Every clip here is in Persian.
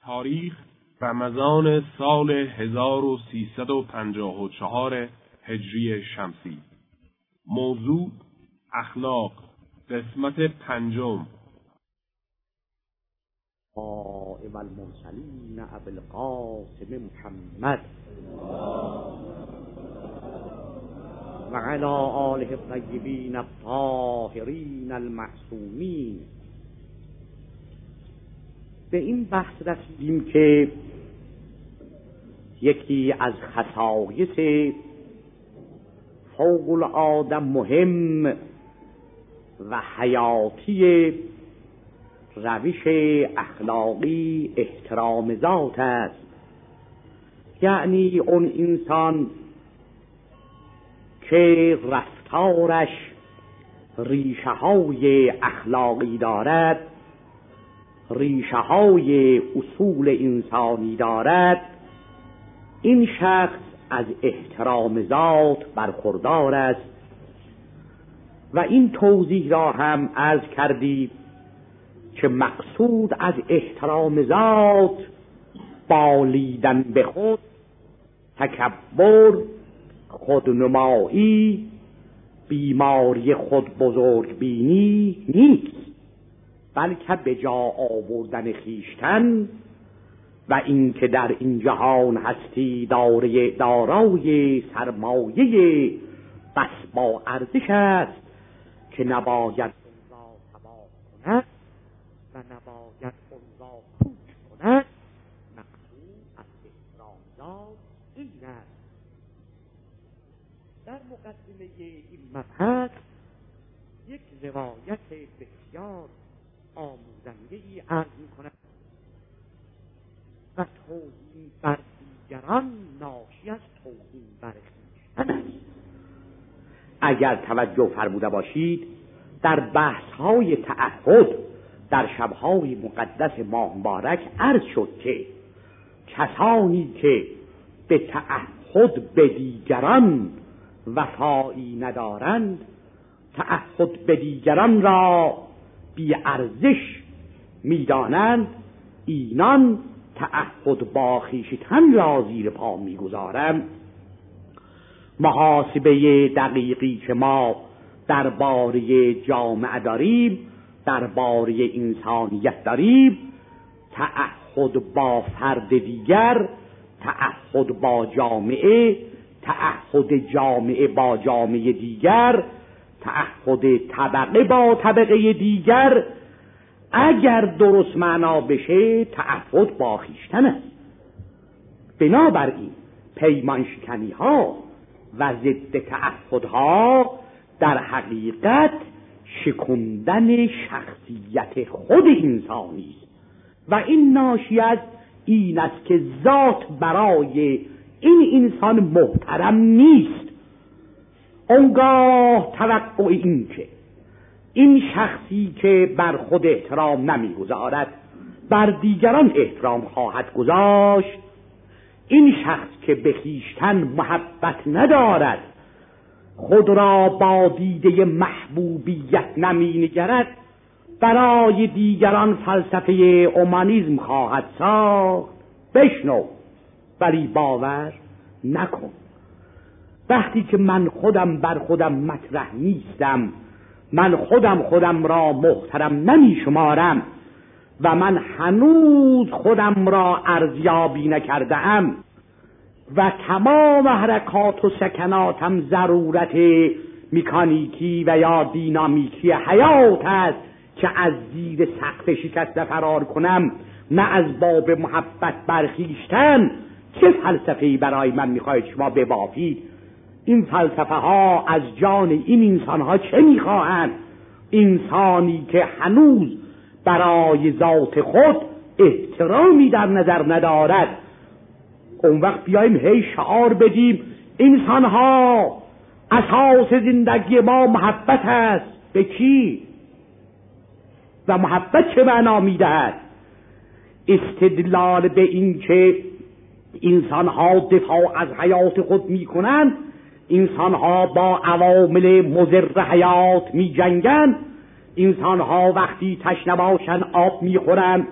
تاریخ رمضان سال 1354 هجری شمسی. موضوع اخلاق، قسمت 5. قائم المرسلین ابو القاسم محمد و علی آله الطیبین الطاهرین المعصومین. به این بحث رسیدیم که یکی از خصایص فوق العاده مهم و حیاتی روش اخلاقی احترام ذات است، یعنی اون انسان که رفتارش ریشه های اخلاقی دارد، ریشه های اصول انسانی دارد، این شخص از احترام ذات برخوردار است. و این توضیح را هم عرض کردیم که مقصود از احترام ذات بالیدن به خود، تکبر، خودنمایی، بیماری خود بزرگ بینی نیست، بلکه به جا آوردن خویشتن و این که در این جهان هستی دارای سرمایه بس با ارزش است که نباید اون را تباه کند و نباید اون را پوچ کند. مقصود از احترام ذات این است. در مقدمه این مبحث یک روایت بسیار آموزنده‌ای عرض می‌کند و توهین بر دیگران ناشی از توهین بر خویشتن است. اگر توجه فرموده باشید، در بحث‌های تعهد در شب‌های مقدس ماه مبارک عرض شد که کسانی که به تعهد به دیگران وفایی ندارند، تعهد به دیگران را بی ارزش می‌دانند، اینان تعهد با خویشتن را زیر پا می‌گذارند. محاسبه دقیقی که ما درباره جامعه داریم، درباره انسانیت داریم، تعهد با فرد دیگر، تعهد با جامعه، تعهد جامعه با جامعه دیگر، تعهد طبقه با طبقه دیگر، اگر درست معنا بشه تعهد با خویشتن است. بنابراین پیمان شکنی ها و ضد تعهدها در حقیقت شکندن شخصیت خود انسانی است و این ناشی از این است که ذات برای این انسان محترم نیست. اونگاه توقع این که این شخصی که بر خود احترام نمیگذارد بر دیگران احترام خواهد گذاشت، این شخص که به خویشتن محبت ندارد، خود را با دیده محبوبیت نمینگرد، برای دیگران فلسفه اومانیسم خواهد ساخت. بشنو ولی باور نکن. وقتی که من خودم بر خودم مطرح نیستم، من خودم را محترم نمی شمارم و من هنوز خودم را ارزیابی نکرده ام و تمام حرکات و سکناتم ضرورت مکانیکی و یا دینامیکی حیات است که از زیر سقف شکسته فرار کنم، نه از باب محبت برخیشتن. چه فلسفه‌ای برای من میخواهید شما ببافید؟ این فلسفه ها از جان این انسان ها چه میخواهند؟ انسانی که هنوز برای ذات خود احترامی در نظر ندارد. اون وقت بیاییم هی شعار بدیم انسان ها اساس زندگی ما محبت است. به کی؟ و محبت چه معنا میدهد؟ استدلال به این که انسان ها دفاع از حیات خود میکنند، انسان ها با عوامل مضر حیات می جنگن، انسان ها وقتی تشنه باشن آب می خورن،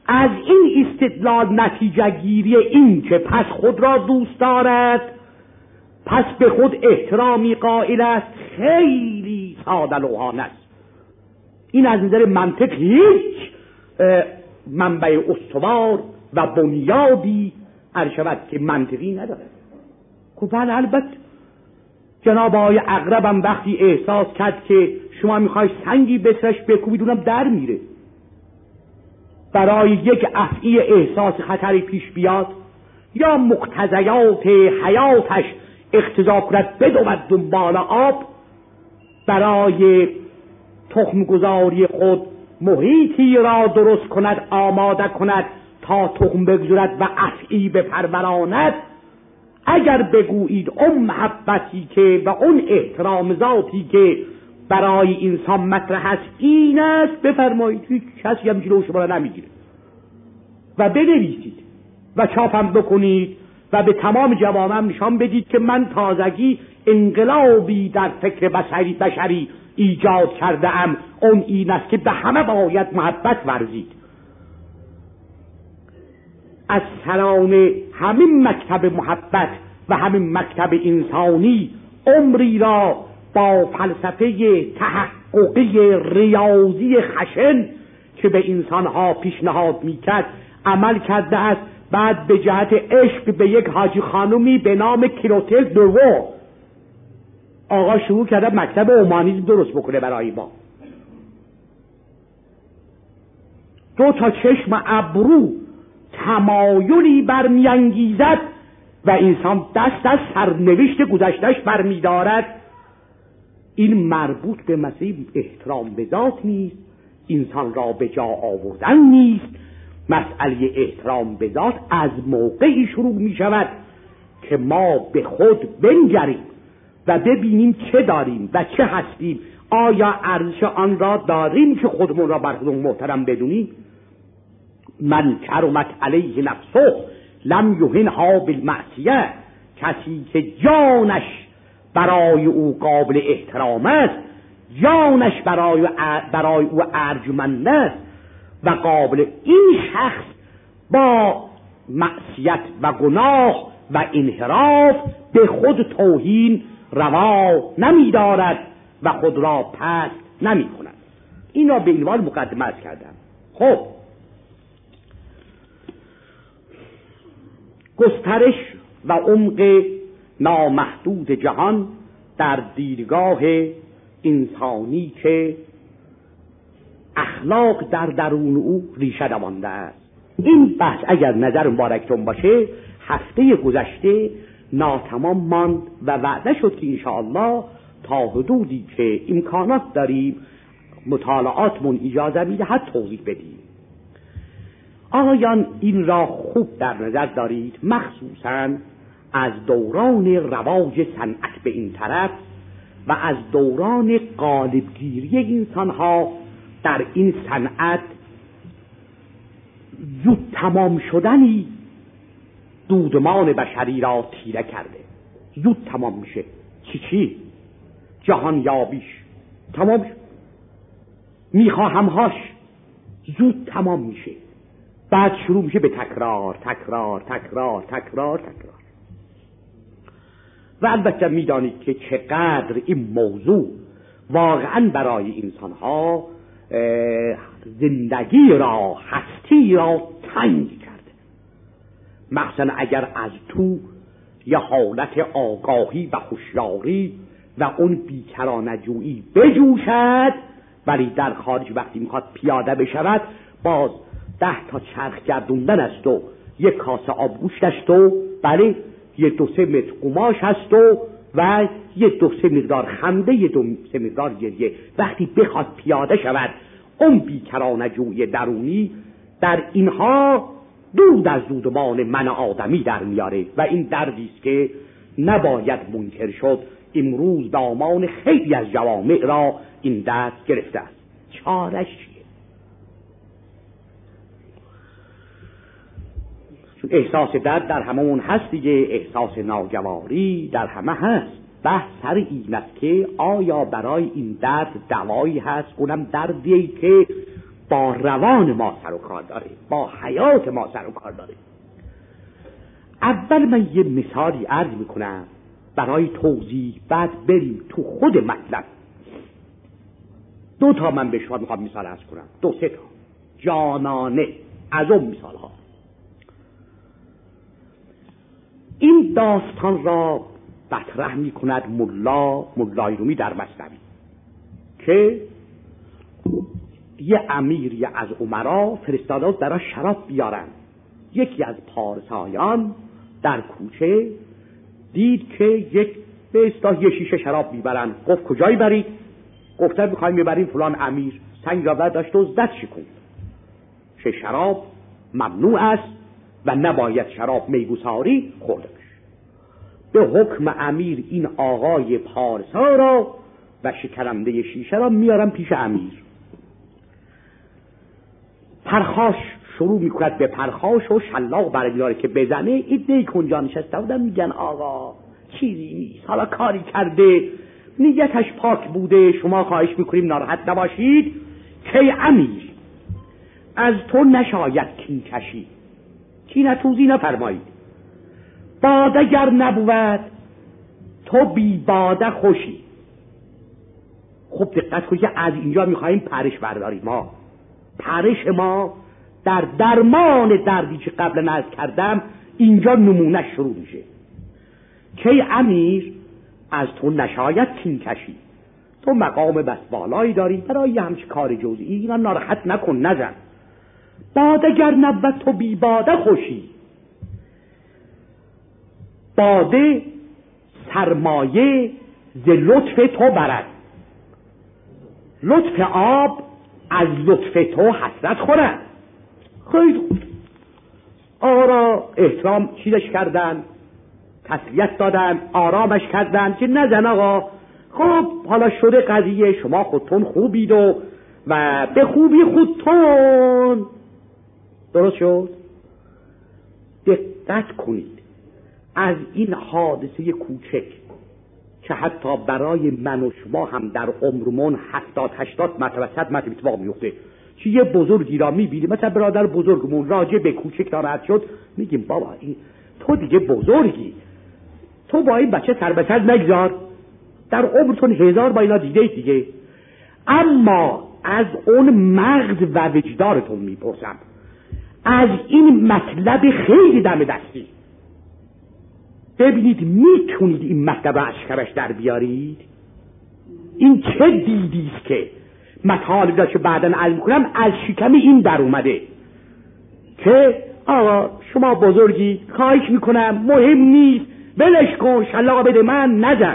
از این استدلال نتیجه گیری این که پس خود را دوست دارد، پس به خود احترامی قائل است، خیلی ساده لوحانه است. این از نظر منطق هیچ منبع استوار و بنیادی عرشبت که منطقی نداره. بله البته جناب آقای عقربم وقتی احساس کرد که شما میخوای سنگی بسرش بکوبید اونم در میره، برای یک افعی احساس خطری پیش بیاد یا مقتضیات حیاتش اقتضا کند بدود دنبال آب، برای تخم گذاری خود محیطی را درست کند، آماده کند تا تخم بگذارد و افعی بپروراند، اگر بگویید اون محبتی که و اون احترام ذاتی که برای انسان مطرح است این است، بفرمایید، هیچ کسی هم جلو شما را نمیگیره و بنویسید و چاپم بکنید و به تمام جوامع نشان بدید که من تازگی انقلابی در فکر بشری ایجاد کرده ام، اون این است که به همه باید محبت ورزید. از سران همین مکتب محبت و همین مکتب انسانی عمری را با فلسفه تحققی ریاضی خشن که به انسانها پیشنهاد میکرد عمل کرده است. بعد به جهت عشق به یک حاجی خانومی به نام کلوتل دوو آقا شروع کرده مکتب اومانیزم درست بکنه برای ما. 2 چشم ابرو تمایلی برمیانگیزد و انسان دست از سرنوشت گذشتهش برمیدارد. این مربوط به مسئله احترام به ذات نیست، انسان را به جا آوردن نیست. مسئله احترام به ذات از موقعی شروع می شود که ما به خود بنگریم و ببینیم چه داریم و چه هستیم. آیا ارزش آن را داریم که خودمون را بر خودمون محترم بدونیم؟ من کرمت علیه نفسه لم یهنها بالمعصیه، کسی که جانش برای او قابل احترام است، جانش برای او ارجمند است و قابل، این شخص با معصیت و گناه و انحراف به خود توهین روا نمی دارد و خود را پست نمی کند. این را به عنوان مقدمه عرض کردم. خب گسترش و عمق نامحدود جهان در دیدگاه انسانی که اخلاق در درون او ریشه دوانده است. این بحث اگر نظر مبارکتون باشه هفته گذشته ناتمام ماند و وعده شد که انشاءالله تا حدودی که امکانات داریم مطالعاتمون اجازه میده حد توضیح بدیم. آقایان این را خوب در نظر دارید، مخصوصاً از دوران رواج صنعت به این طرف و از دوران غالبگیری انسانها در این صنعت زود تمام شدنی دودمان بشری را تیره کرده. زود تمام میشه. چی؟ جهان یابیش تمام شد، میخواهمهاش زود تمام میشه، بعد شروع میشه به تکرار تکرار تکرار تکرار تکرار. و البته میدانید که چقدر این موضوع واقعا برای انسانها زندگی را، هستی را تنگ کرده. مثلا اگر از تو یه حالت آگاهی و هوشیاری و اون بیکرانه‌جویی بجوشد، ولی در خارج وقتی میخواد پیاده بشود باز 10 چرخ گردوندن است و 1 کاسه آبگوشت است و بله 2-3 متر قماش هست و 2-3 مقدار خنده، 2-3 مقدار گریه. وقتی بخواد پیاده شود اون بیکرانه‌جویی درونی در اینها دود از دودمان من آدمی در میاره و این دردی است که نباید منکر شد. امروز دامان خیلی از جوامع را این درد گرفته است. چارش چیه؟ چون احساس درد در همون هست دیگه، احساس ناگواری در همه هست. بحث سر این است که آیا برای این درد دوایی هست؟ اونم دردی که با روان ما سر و کار داره، با حیات ما سر و کار داره. اول من یه مثالی عرض میکنم برای توضیح، بعد بریم تو خود مطلب. 2 تا من به شما میخوام مثال عرض کنم، 2-3 تا جانانه از اون مثال ها. این داستان را مطرح میکند ملای رومی در مثنوی که یه امیری از امرا فرستاده برای شراب بیارن. یکی از پارسایان در کوچه دید که یک به اصطلاح 1 شیشه شراب میبرن. گفت کجایی برید؟ گفتن میخوایم میبریم فلان امیر. سنگ را برداشت و زد شکوند. چه شراب ممنوع است و نباید شراب میگساری خورده بشه. به حکم امیر این آقای پارسا را و شکننده شیشه را میارن پیش امیر. پرخاش شروع میکند به پرخاش و شلاق برمی‌داره که بزنه. این دیک اونجا نشسته بودن میگن آقا چیزی نیست، حالا کاری کرده، نیتش پاک بوده، شما خواهش میکنیم ناراحت نباشید. که امیر از تو نشاید کین کشی، کینتوزی نفرمایید. باده گر نبود تو بی باده خوشی. خب دقت کنید که از اینجا میخواییم پرش برداریم. ما پرش ما در درمان دردی که قبل نعرض کردم اینجا نمونه شروع میشه. که امیر از تو نشاید کین کشی، تو مقام بس بالایی داری، برای همچه کار جزئی اینا ناراحت نکن، نزن. باده گر نبود تو بی باده خوشی. باده سرمایه ز لطف تو برد، لطف آب از لطف تو حسرت خورد. خیلی آرا احترام چیزش کردن، تسلیت دادن، آرامش کردن که نزن آقا، خب حالا شده قضیه، شما خودتون خوبید و به خوبی خودتون. درست شد؟ دقت کنید از این حادثه کوچک که حتی برای من و شما هم در عمرمون 70-80 مرتبه 100 مرتبه اتفاق میفته، که یه بزرگی را میبینیم، مثلا برادر بزرگمون راجع به کوچک ناراحت شد، میگیم بابا این تو دیگه بزرگی، تو با این بچه سر به سر نگذار، در عمرتون 1000 با اینا دیده دیگه. اما از اون مغز و وجدانتون میپرسم، از این مطلب خیلی دم دستی ببینید میتونید این مطلب از شکمش در بیارید؟ این چه دیدیست که مطالب داشت بعداً علم کنم از شکم این در اومده که آقا شما بزرگی، خواهش میکنم مهم نیست، بلش کن، شلاق بده من، نزن.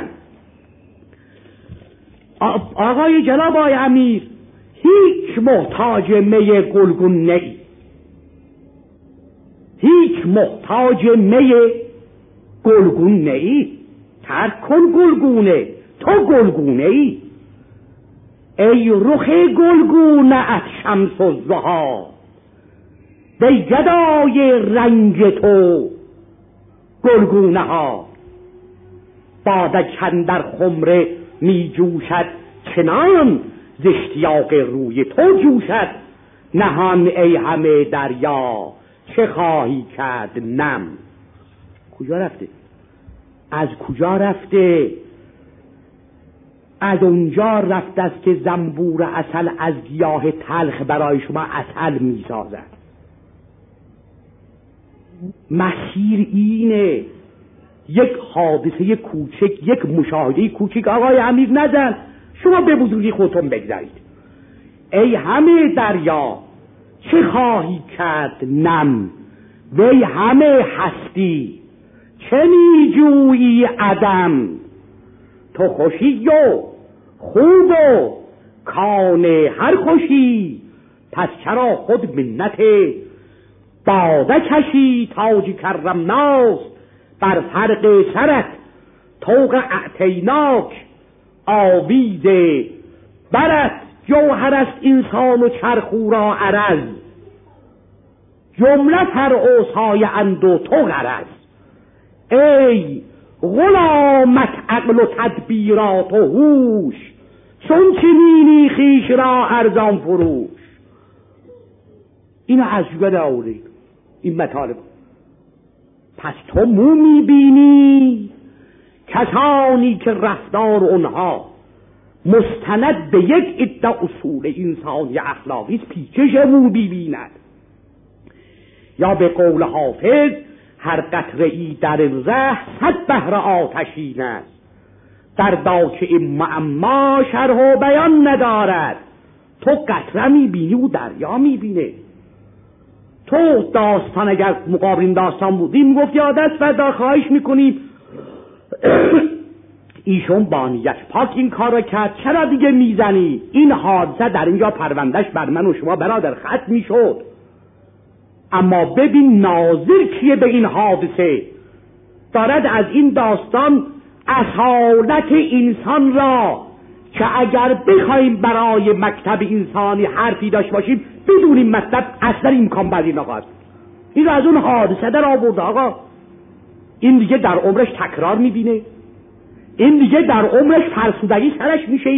آقای جناب آقای امیر هیچ محتاج می گلگون نئی، هیچ محتاج می گلگون نئی، ترک کن گلگونه، تو گلگونه ای. ای رخ گلگونه ات شمس الضحی، ای گدای رنگ تو گلگونه ها. باده کاندر خمره می جوشد چنان، ز اشتیاق روی تو جوشد نهان. ای همه دریا چه خواهی کرد نم. کجا رفته؟ از کجا رفته؟ از اونجا رفته است که زنبور عسل از گیاه تلخ برای شما عسل می سازد. مسیر اینه، یک حادثه کوچک، یک مشاهده کوچک. آقای امیر نزن، شما به بزرگی خودتون بگذارید. ای همه دریا چه خواهی کرد نم، وی همه هستی چه می جویی عدم. تو خوشی و خوب و کان هر خوشی، پس چرا خود منت باده کشی. تاج کرمناس بر فرق سرت، طوق اعتیناک آویز برت. جوهر است انسان و چرخو را عرض، جمله تر اوصای اند و تو غرض. ای غلامت عقل و تدبیرات و هوش، چون چنینی خویش را ارزان فروش. اینو از جوه در آورده این مطالب. پس تو مو میبینی کسانی که رفتار اونها مستند به یک عده اصول انسانی اخلاقی پیچش مو بیبیند. یا به قول حافظ هر قطره ای در ره 100 بحر آتشین است، در داچه معما شرح و بیان ندارد. تو قطره میبینی و دریا میبینه. تو داستان اگر مقابل این داستان بودیم گفتی عادت فردا خواهش میکنیم ایشون با نیت پاک این کار رو کرد، چرا دیگه میزنی؟ این حادثه در اینجا پروندهش بر من و شما برادر ختم میشد. اما ببین ناظر کیه به این حادثه، دارد از این داستان اصالت انسان را که اگر بخوایم برای مکتب انسانی حرفی داشت باشیم بدون این مطلب اصلا امکان پذیر نخواهد. این رو از اون حادثه در آورد. آقا این دیگه در عمرش تکرار میبینه، این دیگه در عمرش فرسودگی سرش میشه.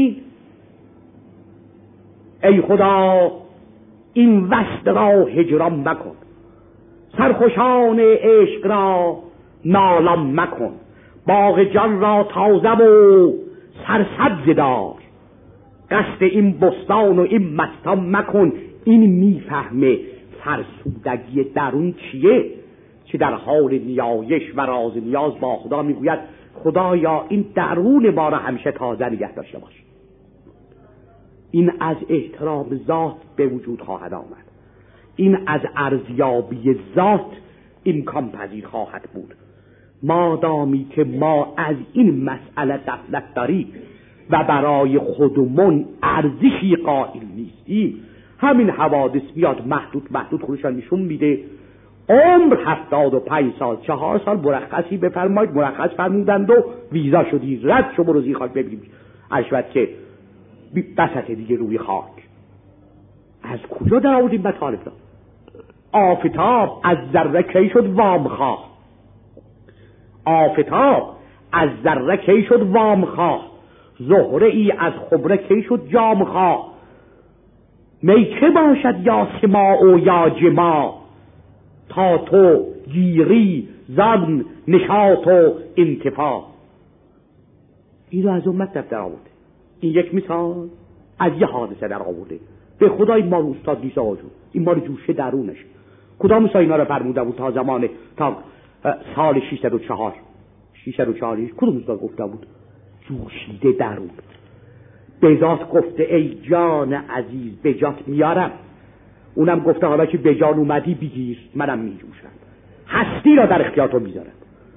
ای خدا این وصل را هجران مکن، سرخوشان عشق را نالان مکن، باغ جان را تازه و سرسبز دار، قصد این بستان و این مستان مکن. این میفهمه فرسودگی درون چیه، که در حال نیایش و راز نیاز با خدا میگوید خدایا این درون ما را همیشه تازه نگه داشته باش. این از احترام ذات به وجود خواهد آمد، این از ارزیابی ذات امکان پذیر خواهد بود. مادامی که ما از این مسئله غفلت داریم و برای خودمون ارزشی قائل نیستیم، همین حوادث بیاد محدود خودشان نشون میده. عمر 75 سال 4 سال مرخصی بفرمایید، مرخص فرمودند و ویزا شدی، رد شو برو زیر خاک ببینیم عشوت که بسط دیگه روی خاک. از کجا در آوردیم مطالب را؟ آفتاب از ذره کی شد وام خواه، آفتاب از ذره کی شد وام خواه، زهره ای از خبره کی شد جام خواه. می که باشد یا سماع و یا جما، تا تو گیری زن نشاط و انتفاع. این رو از اون مطلب در آورده. این یک مثال از یه حادثه در آورده. به خدا این مال استاد نیست آقا جون، این مال جوشه درونش. کدام سا اینا رو فرموده بود تا زمان تا سال 604 کدوم استاد گفته بود؟ جوشیده درون. به ذات گفته ای جان عزیز به جات میارم، اونم گفته حالا که به جان اومدی بگیر منم میجوشم، هستی را در اختیار تو میذارم.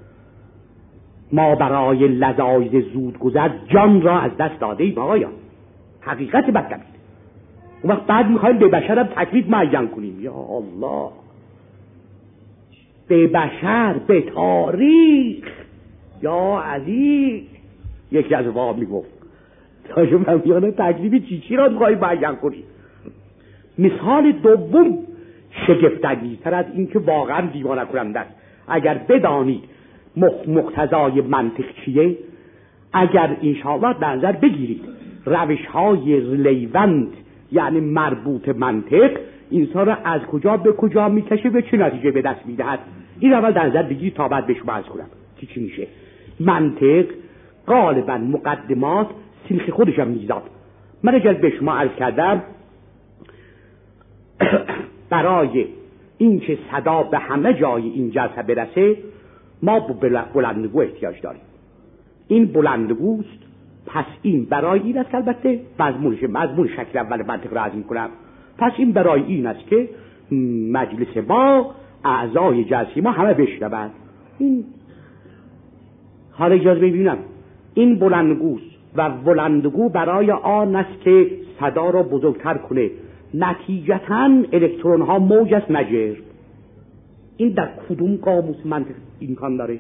ما برای لذایذ زود گذر جان را از دست داده ایم آقایان، حقیقت بدکبید. اون وقت بعد میخوایم به بشرم تکلیف معین کنیم. یا الله، به بشر، به تاریخ. یا عزیز، یکی از واقع میگفت تاشو ممیانه تکلیف چی را میخوایم معین کنیم. مثال دوم شگفت‌انگیزتر از این که واقعا دیوانه کننده است. اگر بدانید مقتضای منطق چیه، اگر انشاءالله در نظر بگیرید روش‌های لیوند یعنی مربوط منطق انسان را از کجا به کجا میکشه و چه نتیجه به دست میدهد، این اول در نظر بگیرید تا بعد به شما عرض کنم که چی میشه. منطق غالبا مقدمات سنخ خودش هم میزاد. من اگر به شما عرض کردم برای این که صدا به همه جای این جلسه برسه ما بلندگو احتیاج داریم. این بلندگوست. پس این برای این است که البته مضمون شکل اول منطق را عرض می‌کنم. پس این برای این است که مجلس ما، اعضای جلسه ما همه بشنوند. این حالا اجازه ببینم، این بلندگوست و بلندگو برای آن است که صدا را بزرگتر کنه. نتیجتاً الکترون ها موج است نجر. این در کدوم قاموس منطق امکان داره؟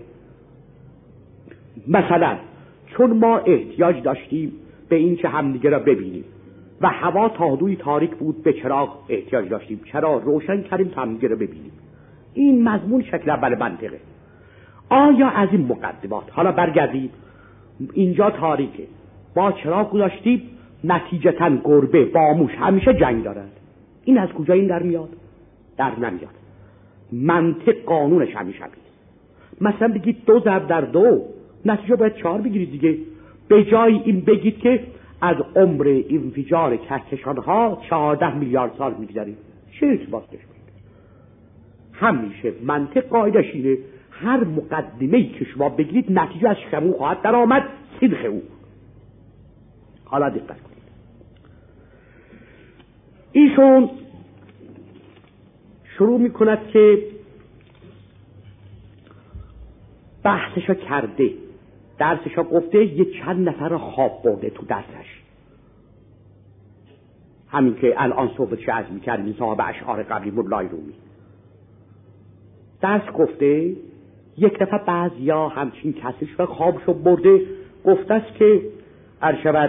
مثلا چون ما احتیاج داشتیم به این که همدیگه را ببینیم و هوا تا حدودی تاریک بود، به چراغ احتیاج داشتیم، چراغ روشن کردیم تا همدیگه را ببینیم. این مضمون شکل اول منطقه. آیا از این مقدمات حالا برگردیم، اینجا تاریکه، با چراغ گذاشتیم، نتیجتاً گربه با موش همیشه جنگ دارد. این از کجا این در میاد؟ در نمیاد. منطق قانونش همیشه همینه. مثلا بگید 2 ضرب در 2، نتیجه باید 4 بگیرید دیگه. به جای این بگید که از عمر انفجار کهکشان‌ها 14 میلیارد سال میگذریم، چه ارتباط داشت؟ همیشه منطق قاعدش اینه هر مقدمه‌ای که شما بگیرید نتیجه از شمو خواهد در آمد صدق او. حالا دقت کنید، ایشون شروع میکند که بحثشو کرده، درسشو گفته، یه چند نفر رو خواب برده تو درسش، همین که الان صحبتش از میکردیم صاحب اشعار قبلی مولای رومی. درس گفته یک دفعه بعضیا همچین کسیش رو خوابشو برده، گفته است که ارشبت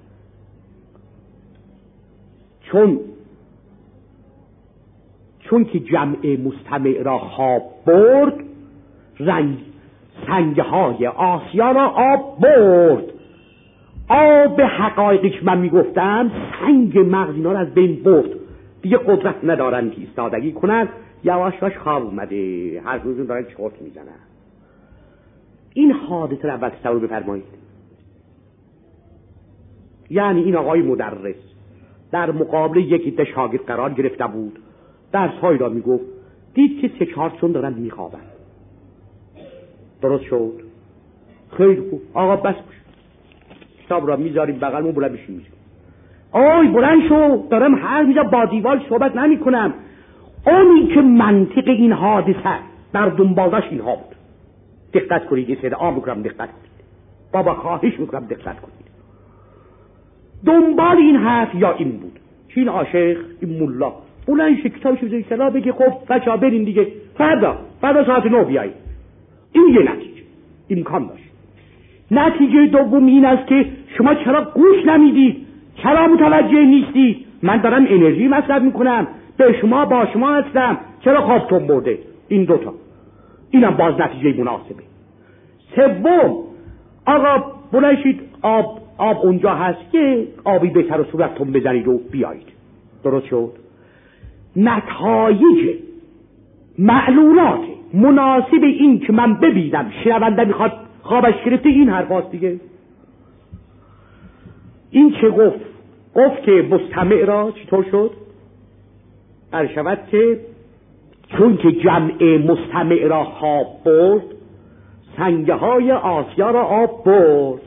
چون که جمع مستمع را خواب برد، سنگهای آسیا را آب برد. آب حقایقی که من میگفتم سنگ مغز اینا را از بین برد، دیگه قدرت ندارن که ایستادگی کنن، یواش یواش خواب اومده، هر روزون دارن چرت میزنن. این حادثه را اول تصور بفرمایید. یعنی این آقای مدرس در مقابل یکی ده شاگرد قرار گرفته بود، درس‌هایی را میگفت، دید که 3-4 چون دارن میخوابن. درست شد؟ خیلی خوب، آقا بس باش، کتاب را میذاریم بغلمون، بلند بشیم میزیم. آی بلند شو، دارم هر میزا با دیوار صحبت نمی کنم. اونی که منطق این حادثه در دنبالش اینها بود. دقت کنید، استدعا میکنم دقت کنید، بابا خواهش میکنم دقت کنید. دنبال این حرف یا این بود که این عاشق، این ملا بلند شه کتابشو بذاری سلا بگه خب بچه‌ها بریم دیگه، فردا ساعت 9 بیایید. این یه نتیجه امکان داشت. نتیجه دوم این است که شما چرا گوش نمیدید، چرا متوجه نیستید؟ من دارم انرژی مصرف میکنم، به شما با شما هستم، چرا خوابتون برده؟ این دوتا، اینم باز نتیجه مناسبه. سوم، آقا بلند شید، آب اونجا هست که آبی به سر و صورتتون بزنید و بیایید. درست شد؟ نتایج معلولات مناسب این که من ببینم شنونده میخواد خوابش گرفته، این حرف هاست دیگه. این چه گفت که مستمع را چطور شد؟ شود که چون که جمع مستمع را خواب برد، سنگه های آسیا را آب برد.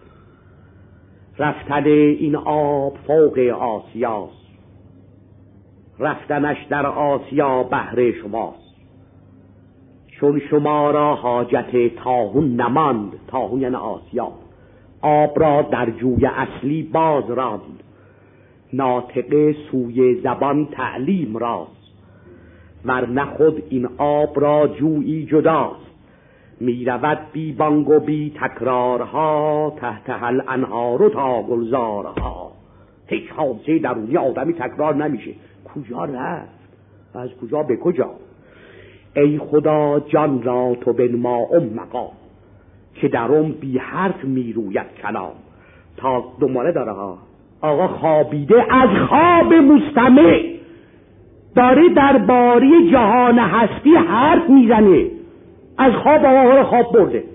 رفتن این آب فوق آسیاست، رفتنش در آسیا بهر شماست. چون شما را حاجت طاحون نماند، طاحون یعنی آسیا، آب را در جوی اصلی باز راند. ناطق سوی زبان تعلیم راست، ورنه خود این آب را جویی جداست. می رود بی بانگ و بی تکرارها، تحت هل انهار تا گلزارها. هیچ حادثه درونی آدمی تکرار نمیشه. کجا رفت؟ از کجا به کجا؟ ای خدا جان را تو بنما مقام، که درم بی حرف می روید کلام. تا دنباله داره ها. آقا خوابیده، از خواب مستمع داره درباره جهان هستی حرف میزنه. از خواب آقا رو خواب برده.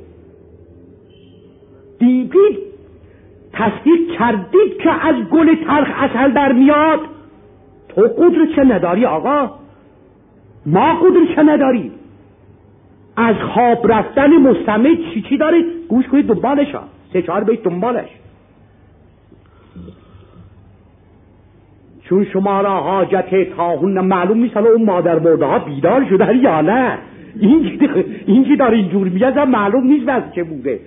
دیدید، تصدیق کردید که از گل تلخ عسل در میاد. تو قدرت چه نداری آقا؟ ما قدرت چه نداریم؟ از خواب رفتن مستمع چی داره؟ گوش کنید دنبالش ها، 3-4 بیت دنبالش. چون شما را حاجت طاحون، معلوم نیست حالا اون مادر مرده ها بیدار شدن یا نه. این که داره اینجور میگه معلوم نیست وقت چه بوده.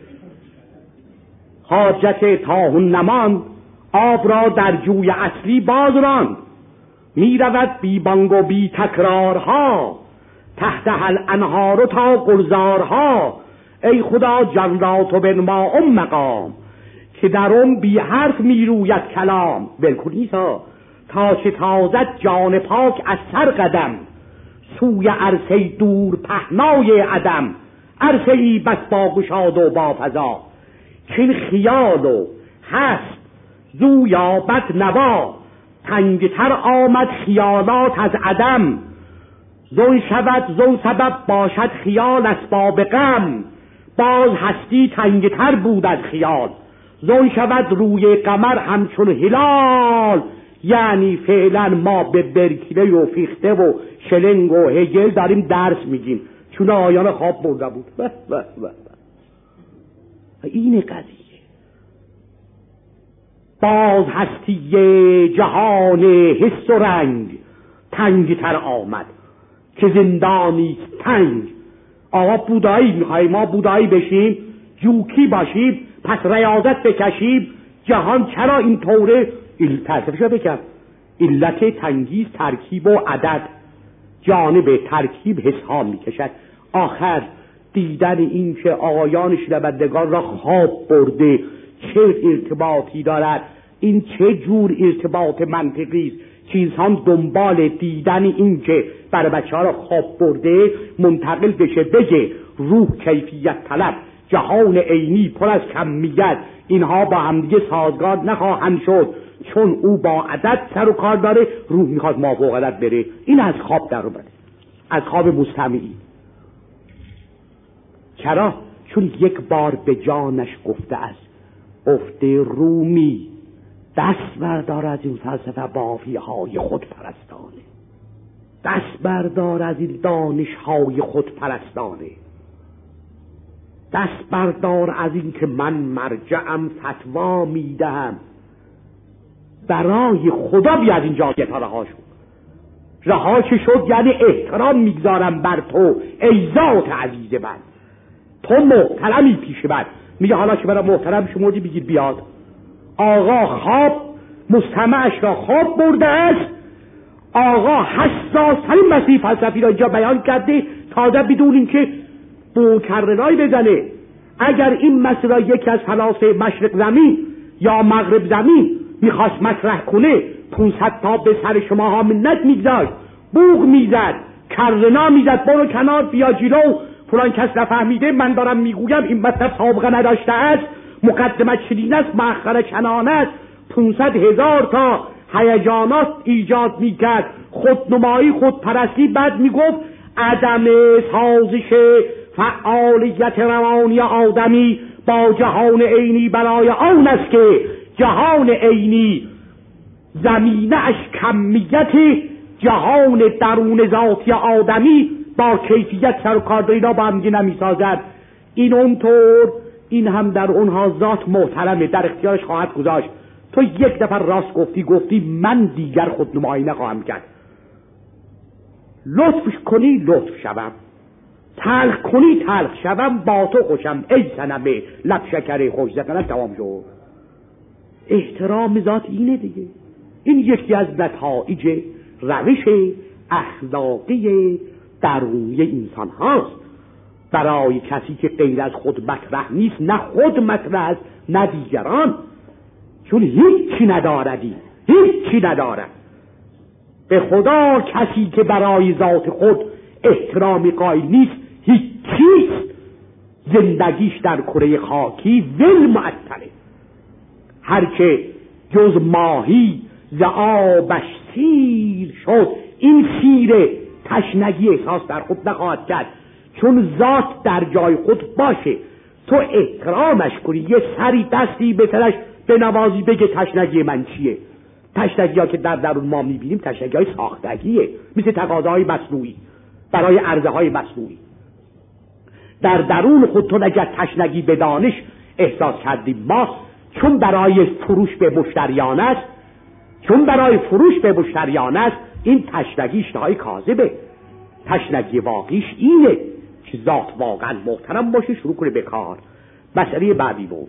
حاجت طاحون نمان، آب را در جوی اصلی باز راند. می رود بی بانگ و بی تکرارها، تحت هل انهار تا گلزارها. ای خدا جان را تو بنما مقام، که درم بی حرف می روید کلام. بلکن نیسا تا چه تازد جان پاک از سر قدم، سوی عرصه دور پهنای عدم. عرصه ای بس با گشاد و با فضا، چین خیال و هست زو یابد نوا. تنگتر آمد خیالات از عدم، زون شود زون سبب باشد خیال اسباب غم، باز هستی تنگتر بود از خیال. زون شود روی قمر همچون هلال، یعنی فعلا ما به برکله و فیخته و شلنگ و هگل داریم درس میگیم، چون آیان خواب برده بود. این قضیه باز هستی جهان حس و رنگ تنگتر آمد که زندانی تنگ. آقا بودایی میخوایی ما بودایی بشیم، جوکی باشیم، پس ریاضت بکشیم. جهان چرا این طوره؟ فلسفه بکن علت تنگیز ترکیب و عدد، جانب ترکیب حس ها میکشد. آخر دیدن این که آقایان شنوندگان را خواب برده چه ارتباطی دارد؟ این چه جور ارتباط منطقی است که انسان دنبال دیدن این که برای بچه ها را خواب برده منتقل بشه بگه روح کیفیت طلب، جهان عینی پر از کمیت، اینها با همدیگه سازگار نخواهند شد چون او با عدد سر و کار داره، روح میخواد ما فوق عدد بره. این از خواب در اومده، از خواب مستمعی. چرا؟ چون یک بار به جانش گفته است افته رومی دست بردار از این فلسفه بافی های خود پرستانه، دست بردار از این دانش های خود پرستانه، دست بردار از این که من مرجعم فتوا میدهم. برای خدا بیا از این جایت ها رها شد. رها چه شد؟ یعنی احترام میگذارم بر تو ای ذات عزیز من، تو محترمی پیش من. میگه حالا که برای محترم شمردی بگیر بیاد. آقا خواب مستمعش را خواب برده است. آقا حساس‌ترین مسئله فلسفی را اینجا بیان کرده، تازه بدون اینکه بوکرنای بزنه. اگر این مسئله یکی از فلاسفه مشرق زمین یا مغرب زمین میخواست مطرح کنه 500 تا به سر شما ها منت میگذاشت، بوق میزد، کرنا میزد، برو کنار بیا جلو، فلان کس نفهمیده، من دارم میگویم این مطلب سابقه نداشته است، مقدمت چنین است، مأخر چنان است. 500,000 تا هیجانات ایجاد میکرد، خودنمایی، خودپرستی. بعد میگفت عدم سازش فعالیت روانی آدمی با جهان عینی برای آن است که جهان عینی زمینه‌اش کمیت جهان درون ذاتی آدمی با کیفیت سر و کار دارینا با هم نمیسازد. این اونطور، این هم در اونها ذات محترمه، در اختیارش خواهد گذاشت. تو یک دفعه راست گفتی من دیگر خودنمایی نخواهم کرد. لطف کنی لطف شوم، تلخ کنی تلخ شوم، با تو خوشم ای صنمه لب شکره خوش زکنم، تمام شد. احترام ذات اینه دیگه. این یکی از نتایج روش اخلاقی درونی انسان هاست. برای کسی که غیر از خود مطرح نیست، نه خود مطرح است نه دیگران، چون هیچی نداردی، هیچی ندارد. به خدا کسی که برای ذات خود احترامی قائل نیست هیچیست، زندگیش در کره خاکی ول معطله. هر که جز ماهی ز آبش سیر شد، این سیر تشنگی احساس در خود نخواهد کرد، چون ذات در جای خود باشه. تو احترامش کنی، یه سری دستی به سرش بنوازی، بگه تشنگی من چیه. تشنگی ها که در درون ما میبینیم تشنگی های ساختگیه، مثل تقاضاهای مصنوعی برای عرضه های مصنوعی. در درون خودتون اگر تشنگی به دانش احساس کردیم ما، چون برای فروش به مشتریان است، این تشنگی اشتهای کاذبه. تشنگی واقعیش اینه که ذات واقعا محترم باشه، شروع کنه به کار. مسئله بعدی بود.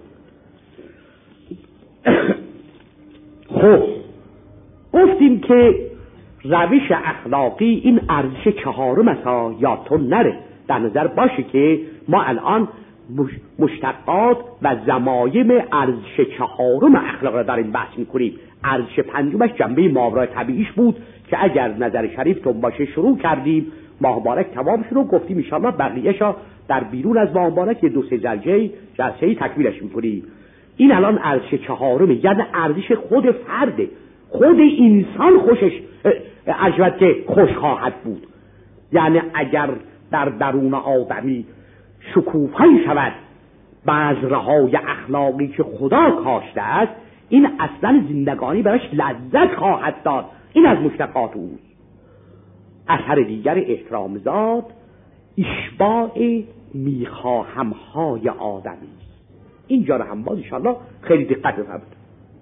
خب گفتیم که روش اخلاقی این ارزش چهارم است، یادتون نره. در نظر باشه که ما الان مشتقات و ضمایم ارزش چهارم اخلاق را داریم بحث میکنیم. ارزش پنجمش جنبه ماورای طبیعیش بود که اگر نظر شریفتون باشه شروع کردیم، ماه مبارک تمام شد و گفتیم ان شاءالله بقیه‌شا در بیرون از ماه مبارک 2-3 جلسه‌ای تکمیلش میکنیم. این الان ارزش چهارمه، یعنی ارزش خود فرده، خود انسان خوشش که خوش خواهد بود. یعنی اگر در درون آدمی شکوفایی شود بذرهای اخلاقی که خدا کاشته است، این اصلا زندگانی براش لذت خواهد داد. این از مشتقات اوست. اثر دیگر احترام ذات اشباع میخواهمهای آدمی است. اینجا رو هم باز انشاءالله خیلی دقت بفرمایید.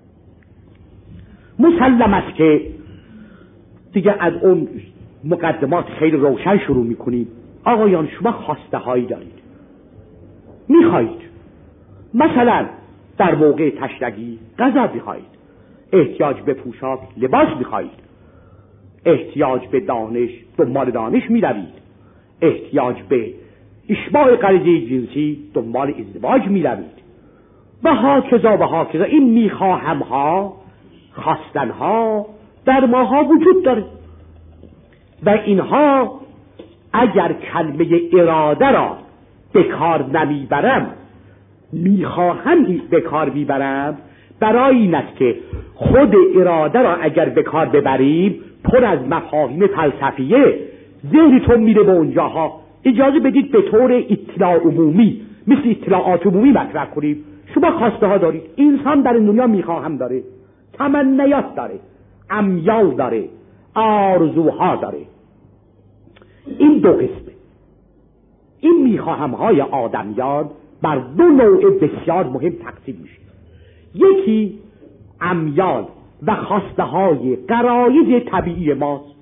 مسلم است که دیگه از اون مقدمات خیلی روشن شروع میکنیم. آقایان شما خواسته هایی دارید، میخواهید مثلا در موقع تشنگی غذا میخواهید، احتیاج به پوشاک لباس میخواهید، احتیاج به دانش دنبال دانش میروید، احتیاج به اشباع غریزه جنسی دنبال ازدواج میروید و هاکذا و هاکذا. این میخواهم ها، خواستن ها در ماها وجود داره و اینها اگر کلمه اراده را به کار نمیبرم، میخواهم به کار میبرم، برای این است که خود اراده را اگر به کار ببریم پر از مفاهیم فلسفیه، ذهنتون میره به اونجاها. اجازه بدید به طور اطلاع عمومی، مثل اطلاعات عمومی مطرح کنیم. شما خواسته ها دارید. انسان در این دنیا میخواهم داره، تمنیات داره، امیال داره، آرزوها داره. این دو قسمه. این میخواهم های آدمیان بر دو نوع بسیار مهم تقسیم میشه. یکی امیال و خواسته های غرایز طبیعی ماست،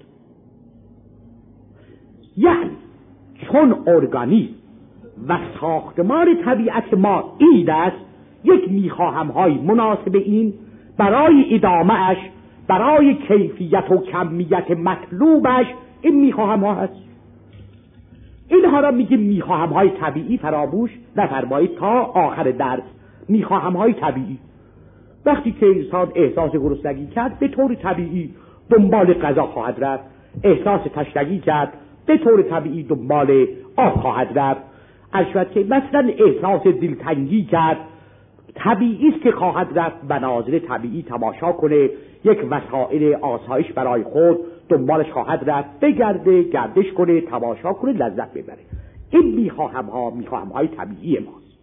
یعنی چون ارگانیسم و ساختمان طبیعت ما این است، یک میخواهم های مناسب این برای ادامهش، برای کیفیت و کمیت مطلوبش، این میخواهم ها هست. اینها را میگیم میخواهم های طبیعی. فراموش نفرمایید تا آخر درس میخواهم های طبیعی. وقتی که انسان احساس گرسنگی کرد به طور طبیعی دنبال غذا خواهد رفت، احساس تشنگی کرد به طور طبیعی دنبال آب خواهد رفت. البته که مثلا احساس دلتنگی کرد، طبیعی است که خواهد رفت مناظر طبیعی تماشا کنه، یک وسایل آسایش برای خود دنبالش خواهد رفت، بگرده، گردش کنه، تماشا کنه، لذت ببره. این میخواهم های طبیعی ماست.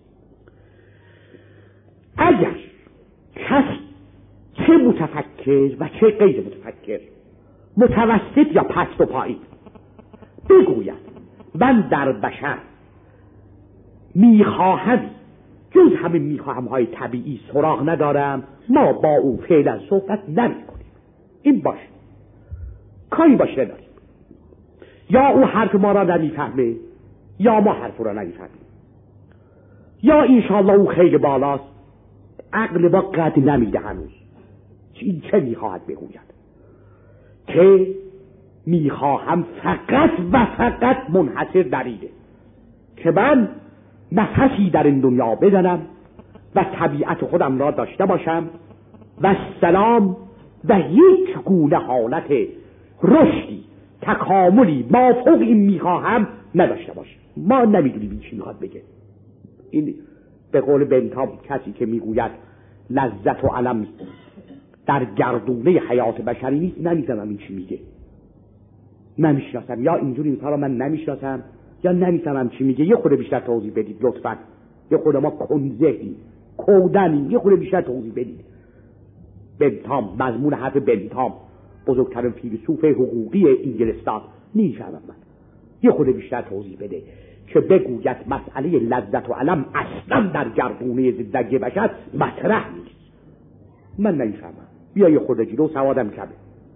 اگر کس چه متفکر و چه غیر متفکر، متوسط یا پست و پایین، بگوید من در بشر میخواهم جز همین میخواهم های طبیعی سراغ ندارم، ما با او فعلا صحبت نمی کنیم، این باشه، کاری باشه نداریم. یا او حرف ما را نمیفهمه یا ما حرف را نمیفهمیم، یا انشاءالله او خیلی بالاست، عقل ما قد نمیده هنوز این چه میخواهد بگوید. که میخواهم فقط و فقط منحصر در اینه که من نفسی در این دنیا بزنم و طبیعت خودم را داشته باشم و سلام و یک گونه حالت رشدی تکاملی مافوق این میخواهم نداشته باشم. ما نمیدونیم این چی میخواد بگه. این به قول بنتام کسی که میگوید لذت و علم در گردونه حیات بشری نیست، نمیدونم این چی میگه، نمیشناسم، یا اینجور اینها را من نمیشناسم یا نمیفهمم چی میگه. یه خورده بیشتر توضیح بدید لطفا. یه خورده ما کنزهی کودنی، یه خورده بیشتر توضیح بدید. بنتام، مضمون حرف بنتام، بزرگترین فیلسوف حقوقی انگلستان، نمیفهمم من. یه خورده بیشتر توضیح بده که بگوید مسئله لذت و علم اصلا در گردونه زندگی بشر مطرح نیست. من نمیفهمم. بیا یه خورده جلو، سوادم کمه.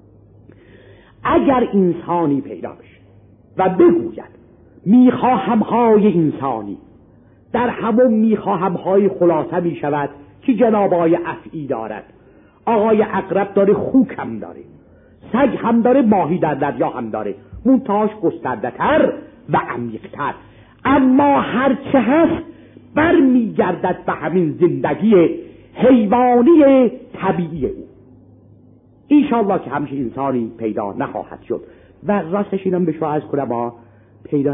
اگر انسانی پیدا بشه و بگوید میخواهم های انسانی در همون میخواهم های خلاصه می شود که جناب آقای افعی دارد، آقای عقرب داره، خوک هم داره، سگ هم داره، ماهی در دریا هم داره، منتهاش گسترده تر و عمیق‌تر، اما هرچه هست برمیگردد به همین زندگی حیوانی طبیعی او. انشاءالله که همیشه انسانی پیدا نخواهد شد و راستش اینم به شما عرض کنم پیدا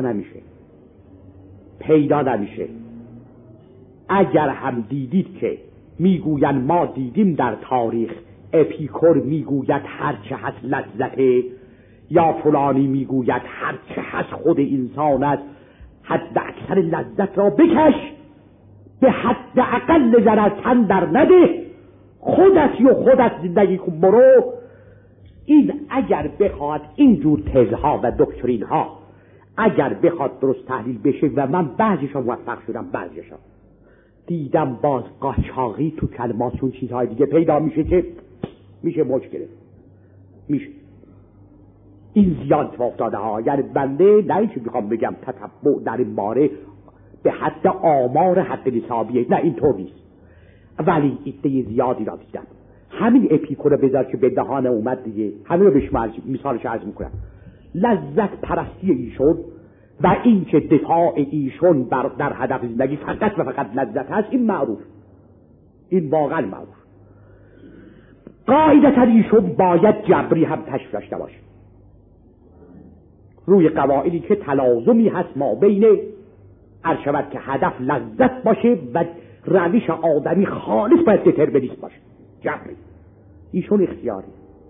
نمیشه. اگر هم دیدید که میگوین ما دیدیم در تاریخ اپیکور میگوید هرچه هست لذته، یا فلانی میگوید هر چه هست خود انسان است، حد اکثر لذت را بکش، به حد اقل ضرر تن در نده، خودت زندگی کن برو. این اگر بخواد اینجور تزها و دکترین ها اگر بخواد درست تحلیل بشه، و من بعضیشا موفق شدم، بعضیشا دیدم باز قاچاقی تو کلماتشون چیزهای دیگه پیدا میشه که میشه مشکله، میشه این زیاد اتفاق افتاده ها. یعنی بنده نه اینکه میخوام بگم تتبع در این باره به حد آمار حد نصابیه، نه اینطور نیست، ولی ایده زیادی را دیدم. همین اپیکور رو بذار که به دهان اومد دیگه، همین رو به شما مثالش عرض میکنم. لذت پرستی ایشون و این که دفاع ایشون در هدف زندگی فقط و فقط لذت هست، این معروف، این واقعا معروف. قاعدتا ایشون باید جبری هم تشریف داشته باشه، روی قواعدی که تلازمی هست ما بین عرض شود که هدف لذت باشه و روش آدمی خالص باید دترمینیست باشه، جبری. ایشون اختیاری،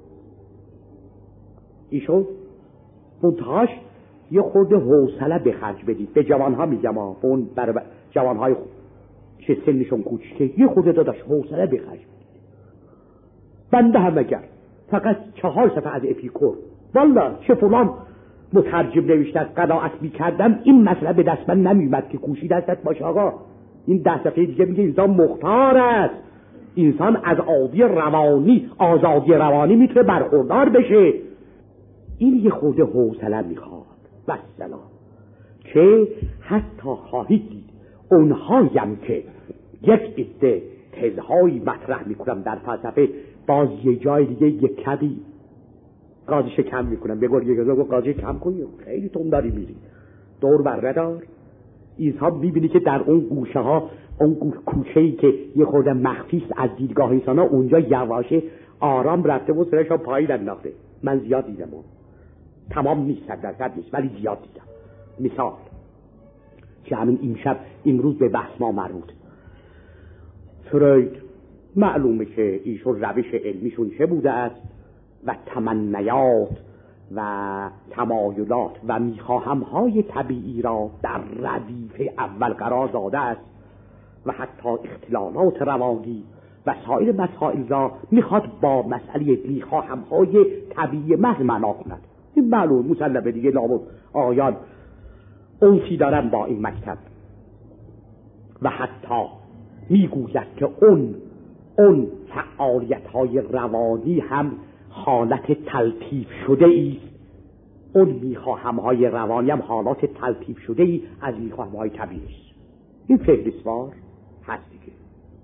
ایشون منتهاش یه خورده حوصله به خرج بدید. به جوانها میگم، اون بر جوانهای که سنشون کوچیکه یه خورده داداش حوصله به خرج بدید. بنده هم اگر فقط 4 صفحه از اپیکور والله چه فلان مترجم نوشته از قناعت میکردم، این مسئله به دست من نمیمد که کوشید دستت باشه آقا. این 10 صفحه دیگه میگه انسان مختار است، انسان از آزادی روانی میتونه برخوردار بشه. این یه خورده حوصله میخواد و سلام، که حتی خواهید دید اونهایم که یک عده تزهایی مطرح میکنم در فلسفه، باز یه جای دیگه یک کمی قاضیش کم میکنم، بگور یک قاضیش کم کنی، خیلی تون داری میری دور بر ندار. اینها میبینی که در اون گوشه ها، اون کوچه‌ای که یه خورده مخفیست از دیدگاه انسان ها، اونجا یواشه آرام رفته و سرش ها پایین انداخته. من زیاد دیدم، تمام نیست، 100% نیست، ولی زیاد دیدم. مثال که همین امشب امروز به بحث ما مربوط، فروید معلومه که ایشون روش علمیشون چه بوده است و تمنیات و تمایلات و میخواهمهای طبیعی را در ردیف اول قرار داده است و حتی اختلالات روانی و سایر مسائل را میخواد با مسئله میخواهمهای طبیعی محض معنا کند. این معلوم مسلمه دیگه، لابد آیان اونسی دارن با این مکتب و حتی میگوید که اون فعالیت های روانی هم حالت تلطیف شده ایست، اون میخواهمهای روانی هم حالات تلطیف شده ای از میخواهمهای طبیعی است. این فهرستوار هست دیگه.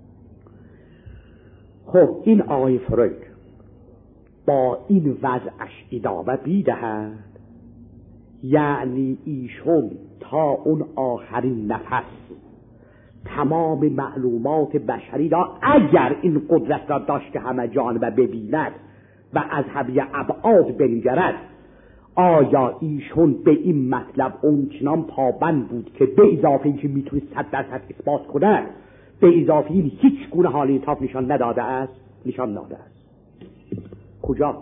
خب این آقای فروید با این وضعش ادامه بیدهد، یعنی ایشون تا اون آخرین نفس تمام معلومات بشری را اگر این قدرت را داشت که همه جانبه ببیند و از همه ابعاد بنگرد، آیا ایشون به این مطلب اونچنان پابند بود که به اضافه اینکه میتونه 100% اثبات کند، به اضافه این هیچ گونه حال انصاف نشان نداده است؟ نشان داده است. کجا؟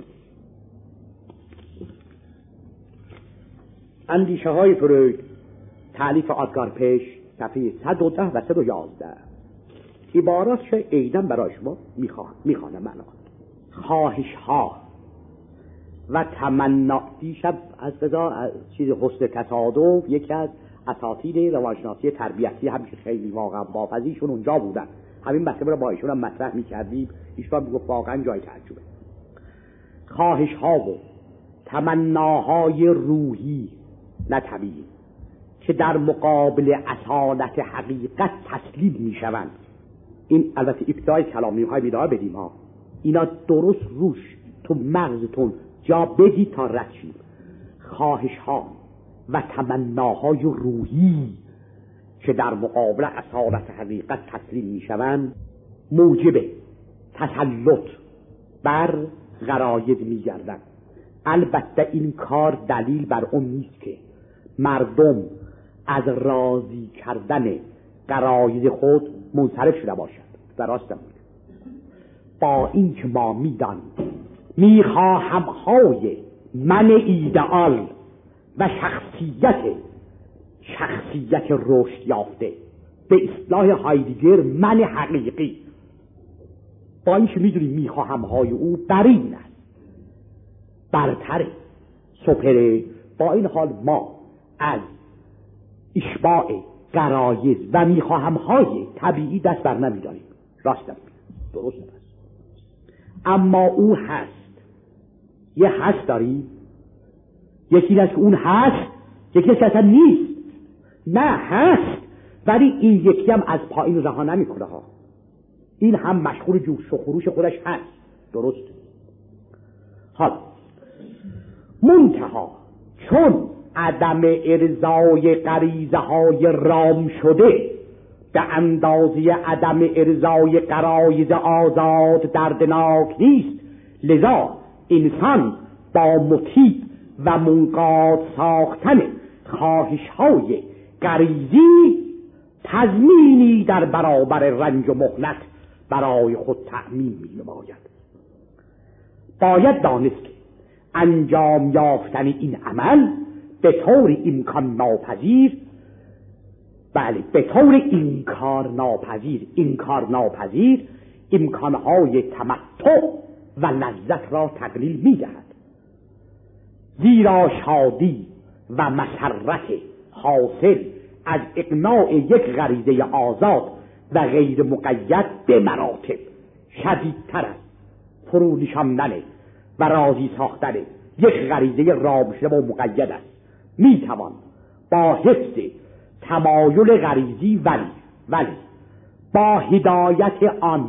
اندیشه های فروید، تالیف آدگار پیش، صفحه 110 و 111. عبارات چه عیدم برای شما میخوانم معنا. خواهش ها و تمنا، دیشب از قضا چیز حسن تصادف یکی از اساتید روانشناسی تربیتی همیشه خیلی واقعا بافزیشون اونجا بودن، همین مسئله رو با ایشون هم مطرح میکردیم، ایشون میگفت واقعا جای تعجبه. خواهش ها و تمناهای روحی نه طبیعی که در مقابل اصالت حقیقت تسلیم میشوند، این البته ابتدای کلامی های بیدار بدیم ها، اینا درست روش تو مغزتون جا بدید تا رد شید. خواهش ها و تمناهای روحی که در مقابل اصالت حقیقت تسلیم میشوند موجب تسلط بر غراید میگردند. البته این کار دلیل بر اون نیست که مردم از راضی کردن غراید خود منصرف شده باشند. درسته، با این که ما میدانیم میخواهمهای من ایدئال و شخصیت رشد یافته، به اصطلاح هایدگر من حقیقی. با اینکه میدونیم میخواهمهای او برین است، برتره، سپره. با این حال ما از اشباع غرایز و میخواهمهای طبیعی دست بر نمیداریم. راست درست است. اما او هست، یه هست داریم، یکی است که اون هست، یکی است که اصلا نیست. نه هست، ولی این یکی هم از پایین رها نمیکنه ها. این هم مشغول جوش و خروش خودش هست. درست. حالا منتها چون عدم ارضای غریزه های رام شده به اندازه عدم ارضای غرایز آزاد دردناک نیست، لذا انسان با مطیع و منقاد ساختن خواهش های غریزی تضمینی در برابر رنج و مهلت برای خود تأمین می نماید. باید دانست که انجام یافتن این عمل به طور امکان ناپذیر، بله به طور انکار ناپذیر امکانهای تمتع و لذت را تقلیل می دهد. زیرا شادی و مسرت حاصل از اقناع یک غریزه آزاد و غیر مقید به مراتب شدیدتر است فرو نشاندن و راضی ساختن یک غریزه رام شده و مقید است. می توان با حفظ تمایل غریزی ولی با هدایت آن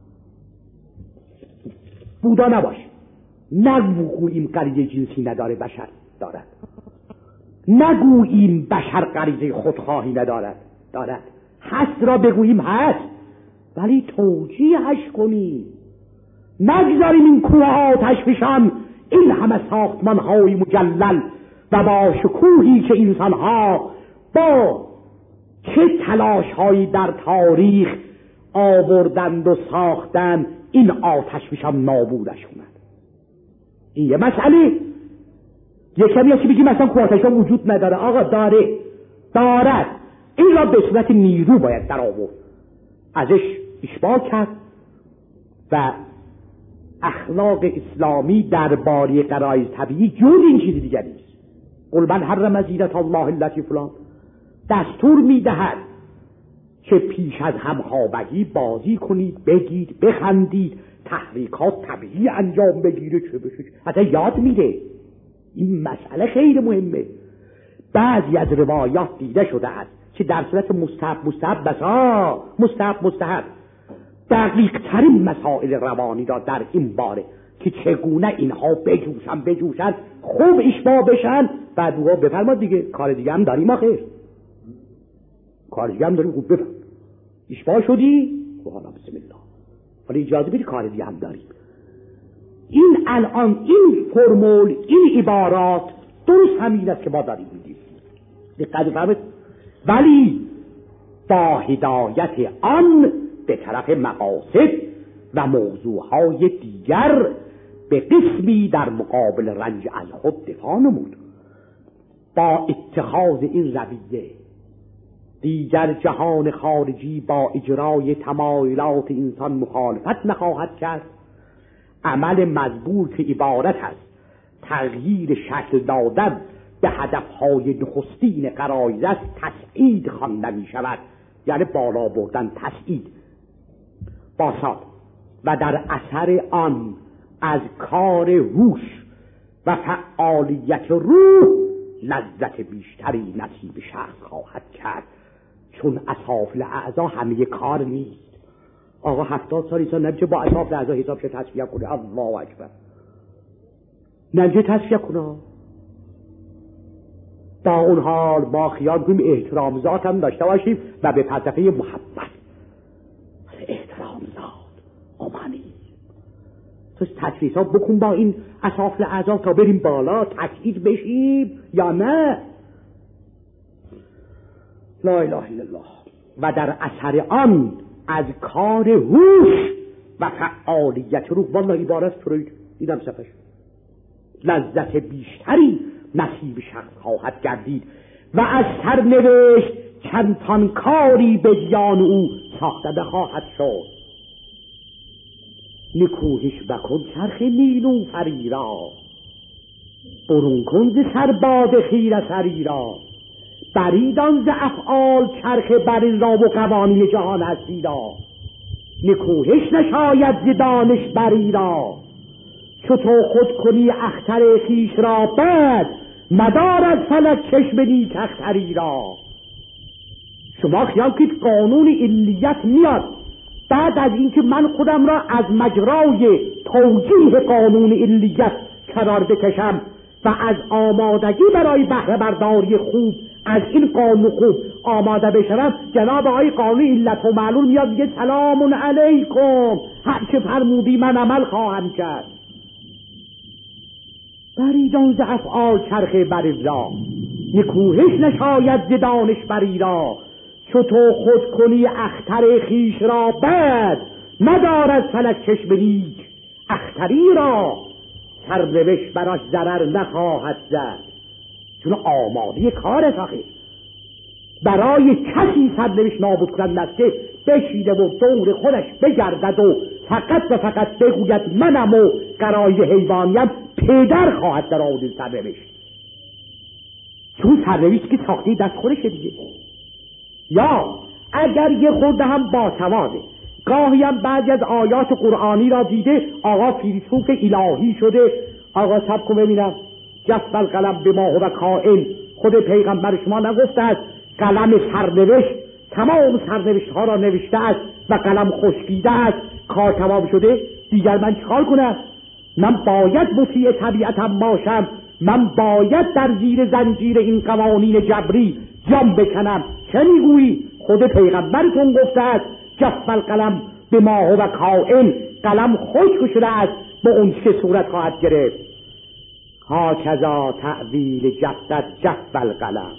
بودا نباشه. نگوییم غریزه جنسی نداره، بشر دارد. نگوییم بشر غریزه خودخواهی ندارد، دارد. هست را بگوییم هست، ولی توجیهش کنیم. نگذاریم این کوه آتش فشان، این همه ساختمان های مجلل و با شکوهی که انسان ها با چه تلاش هایی در تاریخ آوردند و ساختند، این آتش فشان نابودش کنند. این یه مسئله. یک کمی هستی بگیم مثلا کوه آتش وجود نداره. آقا دارد. این را به صورت نیرو باید در آورد، ازش اشباع کرد و اخلاق اسلامی درباره غرایز طبیعی جز این چیزی دیگر نیست. قل من حرم زینت الله التی فلان دستور میدهد که پیش از همخوابگی بازی کنید، بگید، بخندید، تحریکات طبیعی انجام بگیره، چه بشه، حتی یاد میده. این مسئله خیلی مهمه. بعضی از روایات دیده شده است که در صورت مستحب دقیق ترین مسائل روانی را در این باره که چگونه اینها بجوشن خوب اشباع بشن. بعد او بفرماد دیگه کار دیگه هم داریم. آخر کار دیگه هم داریم، خوب بفرم اشباع شدی حالا بسم الله، ولی اجازه بدی کار دیگه هم داریم. این الان این فرمول، این عبارات درست همین است که ما داریم میدیم. دقت بفرمایید. ولی با هدایت آن به طرف مقاصد و موضوعهای دیگر به قسمی در مقابل رنج از خود دفاع نمود. با اتخاذ این رویه دیگر جهان خارجی با اجرای تمایلات انسان مخالفت نخواهد کرد. عمل مزبور که عبارت است تغییر شکل دادن به هدفهای نخستین غرایز است تسعید خوانده می شود، یعنی بالا بردن، تسعید باساد، و در اثر آن از کار هوش و فعالیت روح لذت بیشتری نصیب شخص خواهد کرد. چون اطراف اعضا همه کار نیست. آقا 70 سال ایسان نمیشه با اطراف اعضا حساب شه تصفیه کنه. الله اکبر. نمیشه تصفیه کنه. با اون حال با خیال کنیم احترام ذات هم داشته باشیم و به فلسفه محبت احترام ذات آمانی تو تدریس ها بکن با این اطراف اعضا تا بریم بالا تسعید بشیم یا نه. لا اله الا الله. و در اثر آن از کار هوش و فعالیت روح، والله عبارت فروید دیدم صفحش لذت بیشتری نصیب شخص خواهد گردید و از سرنوشت چندان کاری به دیان او ساخته خواهد شد. نکوهش بکن چرخ نیلوفری را، برون کن ز سرباد خیره سری را. بریدان ز افعال چرخ برین را و قوانین جهان هستی را. نکوهش نشاید ز دانش بری را، چو تو خود کنی اختر خویش را بد، مدار از فلک چشم نیک اختری را. شما خیال کنید قانون علیت میاد بعد از اینکه من خودم را از مجرای توجیه قانون علیت قرار بکشم و از آمادگی برای بهره برداری خوب از این قانون خوب آماده بشم، جناب آقای قانون علت و معلول میاد میگه سلام علیکم، هر چه فرمودی من عمل خواهم کرد. بریدان ز افعال چرخ بری را، نکوهش نشاید ز دانش بری را. چو تو خود کنی اختر خویش را بد، مدار از فلک چشم نیک اختری را. سرنوشت براش ضرر نخواهد زد، چون آماده کار آخه برای کسی سرنوشت نابود کردن است که بشیده و دور خودش بگردد و فقط بگوید منم و غرایز حیوانیم، پدر خواهد در آورد سرنوشت، چون سرنوشت که ساخته دست خودشه دیگه. یا اگر یه خورده هم باسواده، گاهی هم بعضی از آیات قرآنی را دیده آقا فیلسوف الهی شده، آقا سب کن ببینم جف القلم بما هو کائن، خود پیغمبر شما نگفته است قلم سرنوشت تمام سرنوشت ها را نوشته است و قلم خشکیده است، کار تمام شده، دیگر من چیکار کنم؟ من باید مطیع طبیعتم باشم، من باید در زیر زنجیر این قوانین جبری جان بکنم. چه میگویی؟ خود پیغمبرتون گفته است جف القلم بما هو کائن، قلم خشک شده است به اون چه صورت خواهد گرفت. هاکذا تعویل جف القلم.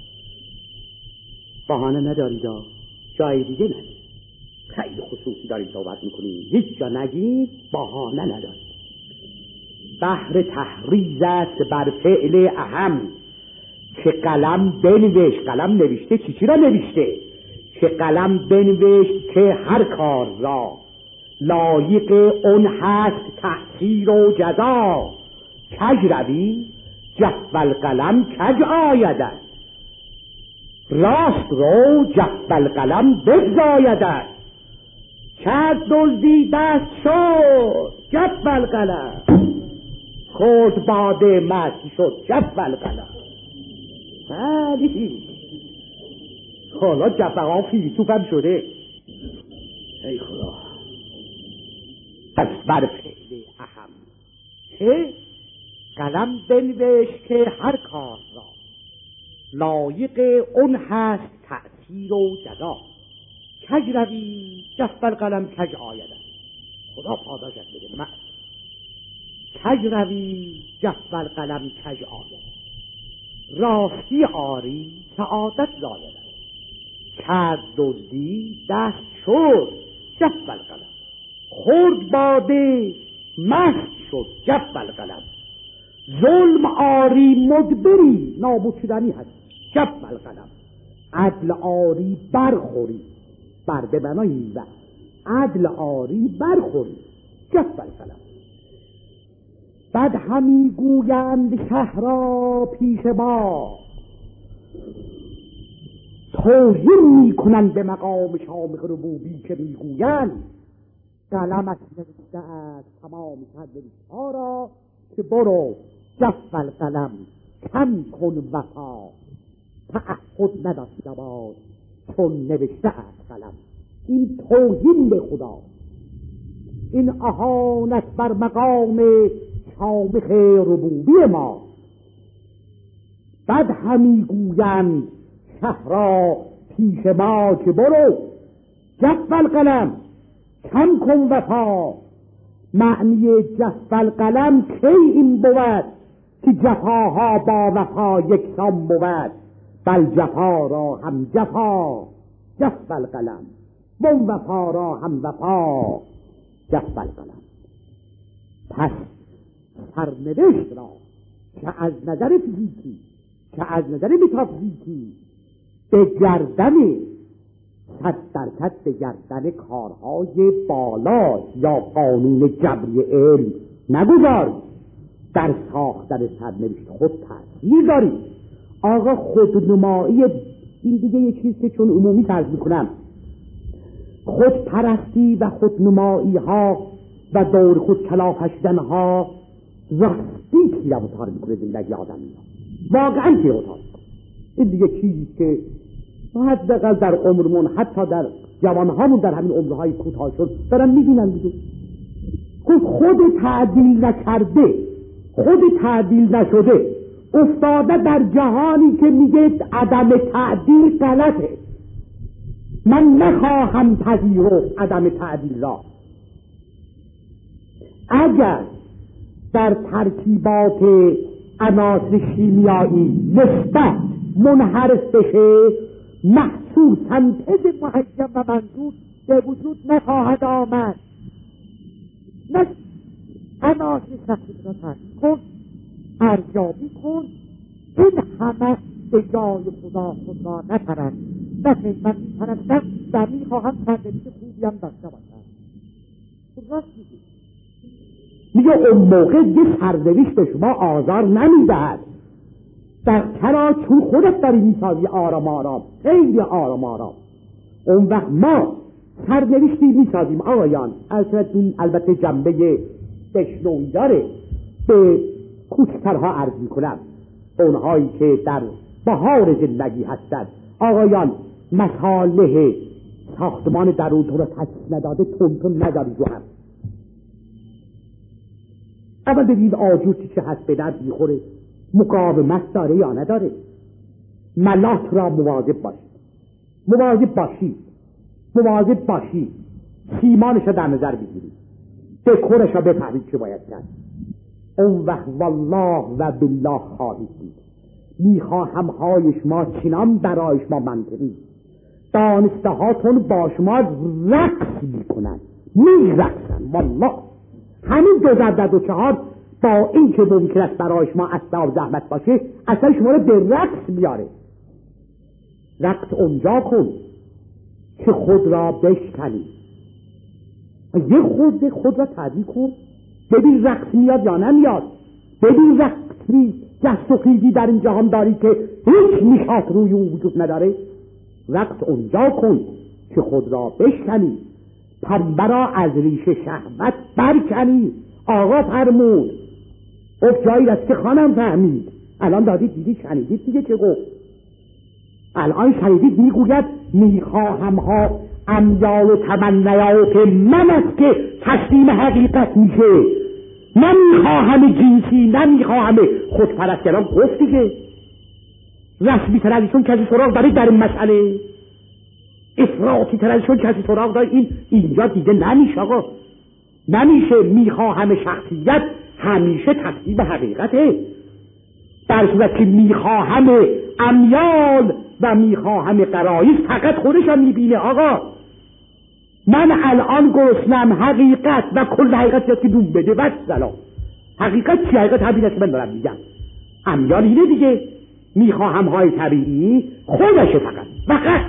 بهانه ندارید، جای دیگه ندارید، خیلی خصوصی دارید صحبت میکنید، هیچ جا نگید، بهانه ندارید. بحر تحریز است بر فعل اهم، که قلم بنوشت، قلم نوشته چی را نوشته؟ که قلم بنوشت که هر کار را لایق اون هست تأثیر و جزا. کج روی جف القلم کج آیدد، راست رو جف القلم بفزایدد. کرد دزدی دست شد جف القلم، خود باده مست شد جف القلم. بلی حالا جفقا فیلسوف هم شده. ای خدا. پس بر فعل اهم که قلم بنوشت که هر کار را لایق اون هست تأثیر و جزا. کج روی جف القلم کج آیدد. خدا پاداشت بده. کج روی جف القلم کج آیدد، راستی آری سعادت زایدد. کرد دزدی دست شد جف القلم، خورد باده مست شد جف القلم. ظلم آری مدبری نابود شدنی هست جف القلم. عدل آری برخوری، بر به معنای و عدل آری برخوری جف القلم. بعد همی گویند شهرا پیش ما، توهین میکنند به مقام شامخ ربوبی که میگویند قلمت نوشته است تمام سرنوشت‌ها را که برو جف القلم کم کن وفا. تعهد نداشته باش چون نوشته است قلم. این توهین به خدا، این اهانت بر مقام شامخ ربوبی ما. بعد همی گویند شهرا پیش ما که برو جف القلم کم کن وفا. معنی جف القلم کی این بود که جفاها با وفا یکسان بود؟ بل جفا را هم جفا جف القلم، و وفا را هم وفا جف القلم. پس سرنوشت را که از نظر فیزیکی که از نظر متافیزیکی به گردن 100% به گردن کارهای بالا یا قانون جبری علم نگذار. در ساختن سرنوشت خود تأثیر داری. آقا خودنمایی این دیگه یه چیز که چون عمومی فرض میکنم، خودپرستی و خودنمایی ها و دور خود کلافشدن ها راستی تیرمتار میکنه زندگی آدمی ها، واقعا تیرمتار. این دیگه چیزی که حداقل در عمرمون، حتی در جوانهامون در همین عمرهای کوتاهشون دارن میبینن دیگه. خود تعدیل نکرده، خود تعدیل نشده، افتاده در جهانی که میگه عدم تعدیل غلطه. من نخواهم پذیرفت عدم تعدیل را. اگر در ترکیبات عناصر شیمیایی نسبت منحرف بشه، محصول سنتز محکم و منظور به وجود نخواهد آمد. نه عناصر شخصی را ترکیب کن، ارزیابی کن، این همه به جای خدا خود را نپرند. نکن من میپرستم و میخواهم سرنوشت خوبی هم داشته باشم. راست میگه اون موقع یه سرنوشت به شما آزار نمیدهد. در چرا؟ چون خودت داری میسازی آرام آرام، خیلی آرام آرام. اون وقت ما سرنوشتی میسازیم آقایان. البته جنبه بشنوی داره، به کوچکترها عرض میکنم، اونهایی که در بهار زندگی هستند. آقایان مصالح ساختمان درونتون رو تشخیص نداده، تون ندارید رو هم. اول ببینید آجور چه هست، به درد میخوره، مقاومت داره یا نداره. ملاط را مواظب باشید، سیمانش را در نظر بگیرید، دکورش را بفهمید چه باید کرد. اون وقت والله و بالله خواهید دید میخواهم های شما چنان برای شما منطقی، دانسته هاتون با شما رقص میکنن، میرقصن. والله همین 2004 با این که ممکن است برای شما اسباب زحمت باشه، اصلا شما رو به رقص بیاره. رقص اونجا کن که خود را بشکنی، یه خود را تعدیل کن، ببین رقص میاد یا نمیاد، ببین رقصی دست و خیزی در این جهان داری که هیچ نشاط روی اون وجود نداره. رقص اونجا کن که خود را بشکنی، پنبه را از ریش شهوت برکنی. آقا فرمود جایی است که خانم فهمید. الان دادید دیدید شنیدید دیگه چه گفت. الان شنیدید میگوید میخواهم ها امیال و تمنیات من است که تسلیم حقیقت میشه، نمیخواهم جنسی، نمیخواهم خودپرستگران. گفت دیگه رسمی تر ازشون کسی سراغ داره در این مسئله، افراطی تر ازشون کسی سراغ داره. اینجا دیگه نمیشه آقا، نمیشه. میخواهم شخصیت همیشه تسلیم حقیقته، در صورت که میخواهم امیال و میخواهم غرایز فقط خودش هم میبینه. آقا من الان گرسنم، حقیقت و کل حقیقت یاد که دوم بده بس سلام. حقیقت چی؟ حقیقت همین است که من دارم میگم. امیال اینه دیگه، میخواهم های طبیعی خودشه فقط.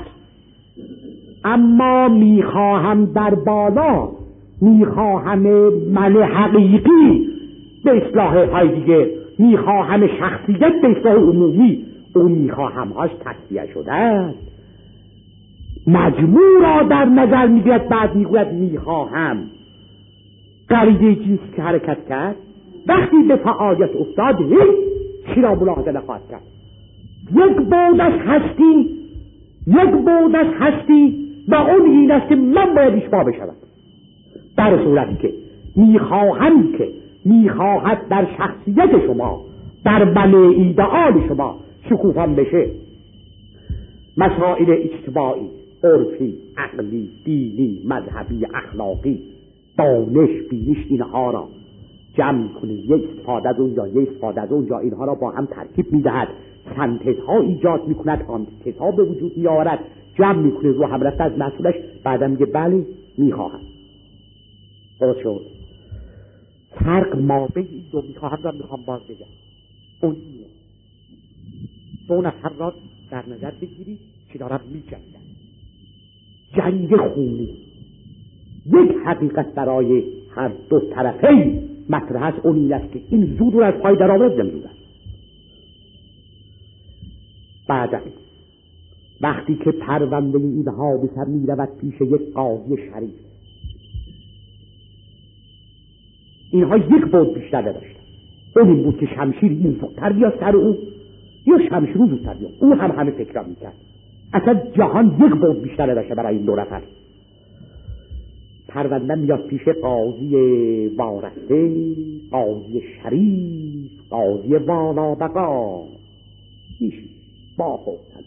اما میخواهم در بالا، میخواهم من حقیقی به اصلاح های دیگه، میخواهم شخصیت به اصلاح عمومی، اون میخواهم هاش تصفیه شده است، مجموع را در نظر میگیرد. بعد میگوید میخواهم غریزه جنسی که حرکت کرد وقتی به فعالیت افتاد هیچ چی را ملاحظه نخواهد کرد. یک بود از هستی و اون این است که من باید اشباه بشود. در صورتی که میخواهد در شخصیت شما، در بله ایدئال شما شکوفان بشه، مسائل اجتماعی، عرفی، عقلی، دینی، مذهبی، اخلاقی، دانش، بینش، اینها را جمع میکنه، یک استفاده از اونجا، یک استفاده از اونجا، اینها را با هم ترکیب میدهد، سنتزها ایجاد میکند، آنتیتزها به وجود میآورد، جمع میکنه، رو هم رفت از مسئولش، بعدم میگه بله میخواهم. درست شد. فرق ما بین این دو میخواهم را میخوام باز بگم. اون اینه 2 نفر را در نظر بگیرید که دارن میجنگن، جنگ خونی. یک حقیقت برای هر دو طرفین مطرح است، اون این است که این زود رو از پای در آورد نمیدونن. بعد وقتی که پرونده اینها به سر میرود پیش یک قاضی شریف، اینها یک بود بیشتر نداشتن. اون این بود که شمشیر این زودتر بیاد سر او یا شمشیر رو زودتر بیاد. او هم همه فکر میکرد. اصلا جهان یک بود بیشتر نداشته برای این 2 نفر. پرونده میاد پیش قاضی وارسته، قاضی شریف، قاضی والابقا. میشی با حوصله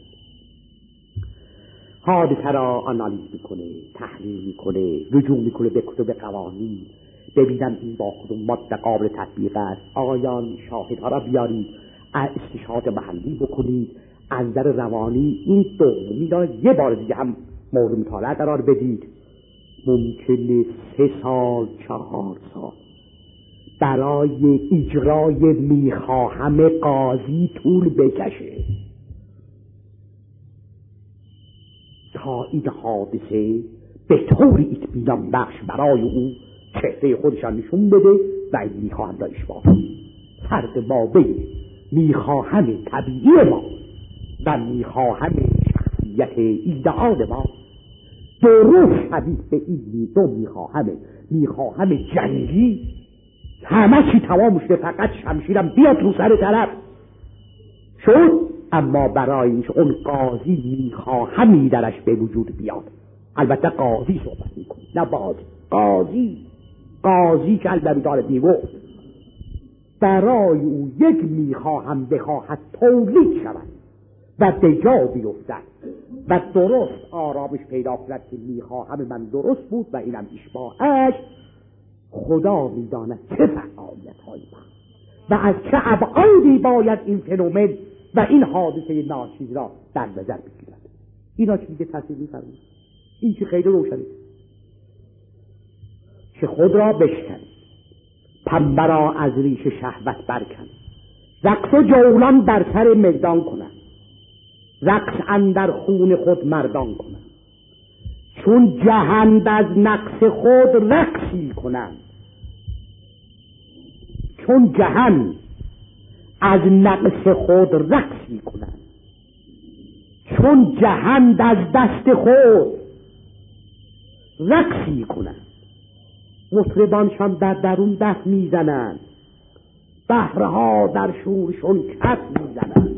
حادثه را آنالیز میکنه، تحلیل میکنه، رجوع میکنه به کتب قوانین، ببینم این با کدوم ماده قابل تطبیق است، آقایان شاهدها را بیارید، استشهاد محلی بکنید، از نظر روانی این دومی را یه بار دیگه هم مورد مطالعه قرار بدید. ممکنه 3 سال 4 سال برای اجرای میخواهم قاضی طول بکشه تا این حادثه به طور اطمینان بخش برای او چهره خودشان نشون بده و این میخواهم را اشباه. فرق ما بین میخواهم طبیعی ما و میخواهم شخصیت ایدئال ما درست شبیه به این میخواهم جنگی همه چی تمام شده، فقط شمشیرم بیاد رو سر طرف شد، اما برای اینکه اون قاضی میخواهمی درش به وجود بیاد. البته قاضی صحبت میکنه نه باز قاضی که البته داره میگفت برای او یک میخواهم بخواهد تولید شود و به جا بیفتد و درست آرامش پیدا کند که میخواهم من درست بود و اینم اشباهش. خدا میداند چه فعالیت هایی و از چه ابعادی باید این فنومن و این حادثه ناچیز را در نظر بگیرد. اینا چیزی که تصویر می‌فرمایید، این چی خیلی روشنه. که خود را بشکنید، پنبه را از ریش شهوت برکنید، رقص و جولان در سر میدان کنند، رقص اندر خون خود مردان کنند، چون جهند از نقص خود رقصی کنند، چون جهند از نقص خود رقصی کنند، چون جهند از دست خود رقصی کنند. مطربانشان در درون دست میزنند، بحرها در شورشون کف میزنند.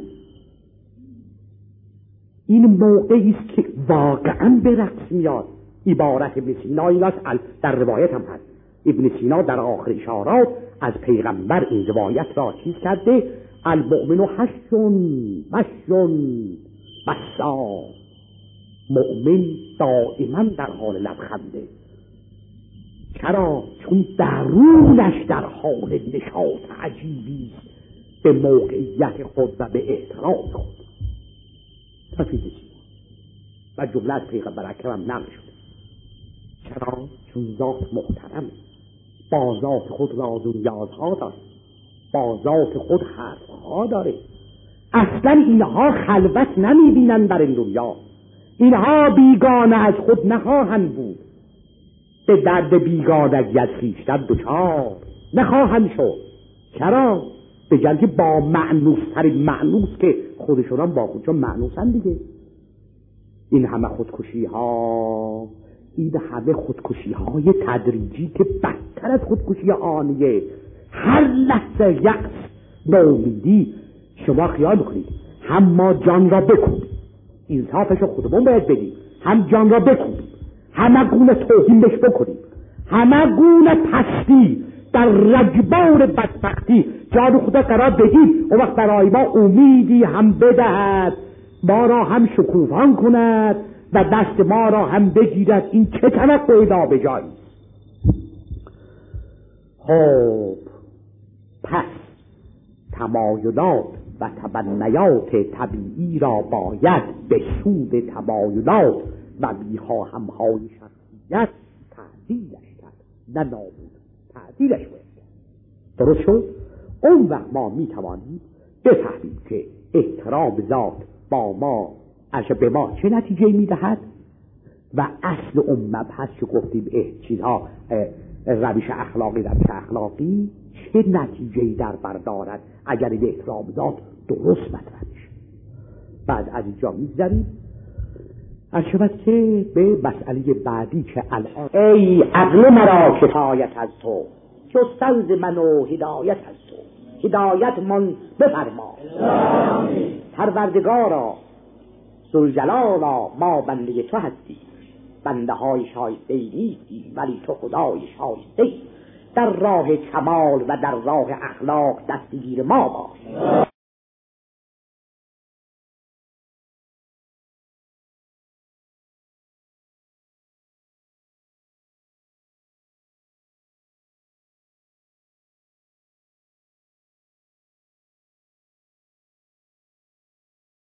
این موقعی است که واقعا به رقص میاد. عبارت ابن سینا این است، در روایت هم هست. ابن سینا در آخر اشارات از پیغمبر این روایت را چیز کرده: المؤمن حشون بسا. مؤمن دائما در حال لبخنده. چرا؟ چون درونش در حال نشاط عجیبی به موقعیت خود و به احترام خود. تفیده چیه؟ و جمله از پیغمبر اکرم نقل شده. چرا؟ چون ذات محترم، با ذات خود راز و نیازها داره، با ذات خود حرفها داره. اصلا اینها خلوت نمیبینن در این دنیا. اینها بیگانه از خود نخواهند بود، به درد بیگانگی از خویشتن دچار نخواهند شد. چرا؟ به جای که با معنوسترین معنوس که خودشون با خودشون معنوسن دیگه. این همه خودکشی ها، این همه خودکشی های تدریجی که بدتر از خودکشی آنیه، هر لحظه یأس، ناامیدی. شما خیال میکنید هم ما جان را بکوبیم، انصافش خودمون باید بدیم، هم جان را بکوبیم، همه گونه توهین بهش بکنیم، همه گونه پستی در رگبار بدبختی جان خدا قرار بدیم، اون وقت برای ما امیدی هم بدهد، ما را هم شکوفان کند و دست ما را هم بگیرد. این چه توقعی نابجایی. خب پس تمایلات و تبنیات طبیعی را باید به سود تمایلات و میخواهم های شخصیت تعدیلش کرد، نه نابود، تعدیلش باید کرد. درست شد؟ اون وقت ما میتوانیم بفهمیم که احترام ذات با ما به ما چه نتیجه میدهد و اصل اون مبحث که گفتیم چیزها روش اخلاقی چه نتیجه‌ای در بر دارد اگر این احترام ذات درست مطرح بشه. بعد از اینجا میگذریم شود که به مسئله بعدی که الان ای عقل مرا کفایت از تو، جستن ز من و هدایت از تو، هدایت من بفرما پروردگارا ذوالجلالا، ما بنده تو هستی، بنده های شایسته نیستی ولی تو خدای شایسته، در راه کمال و در راه اخلاق دستگیر ما باش.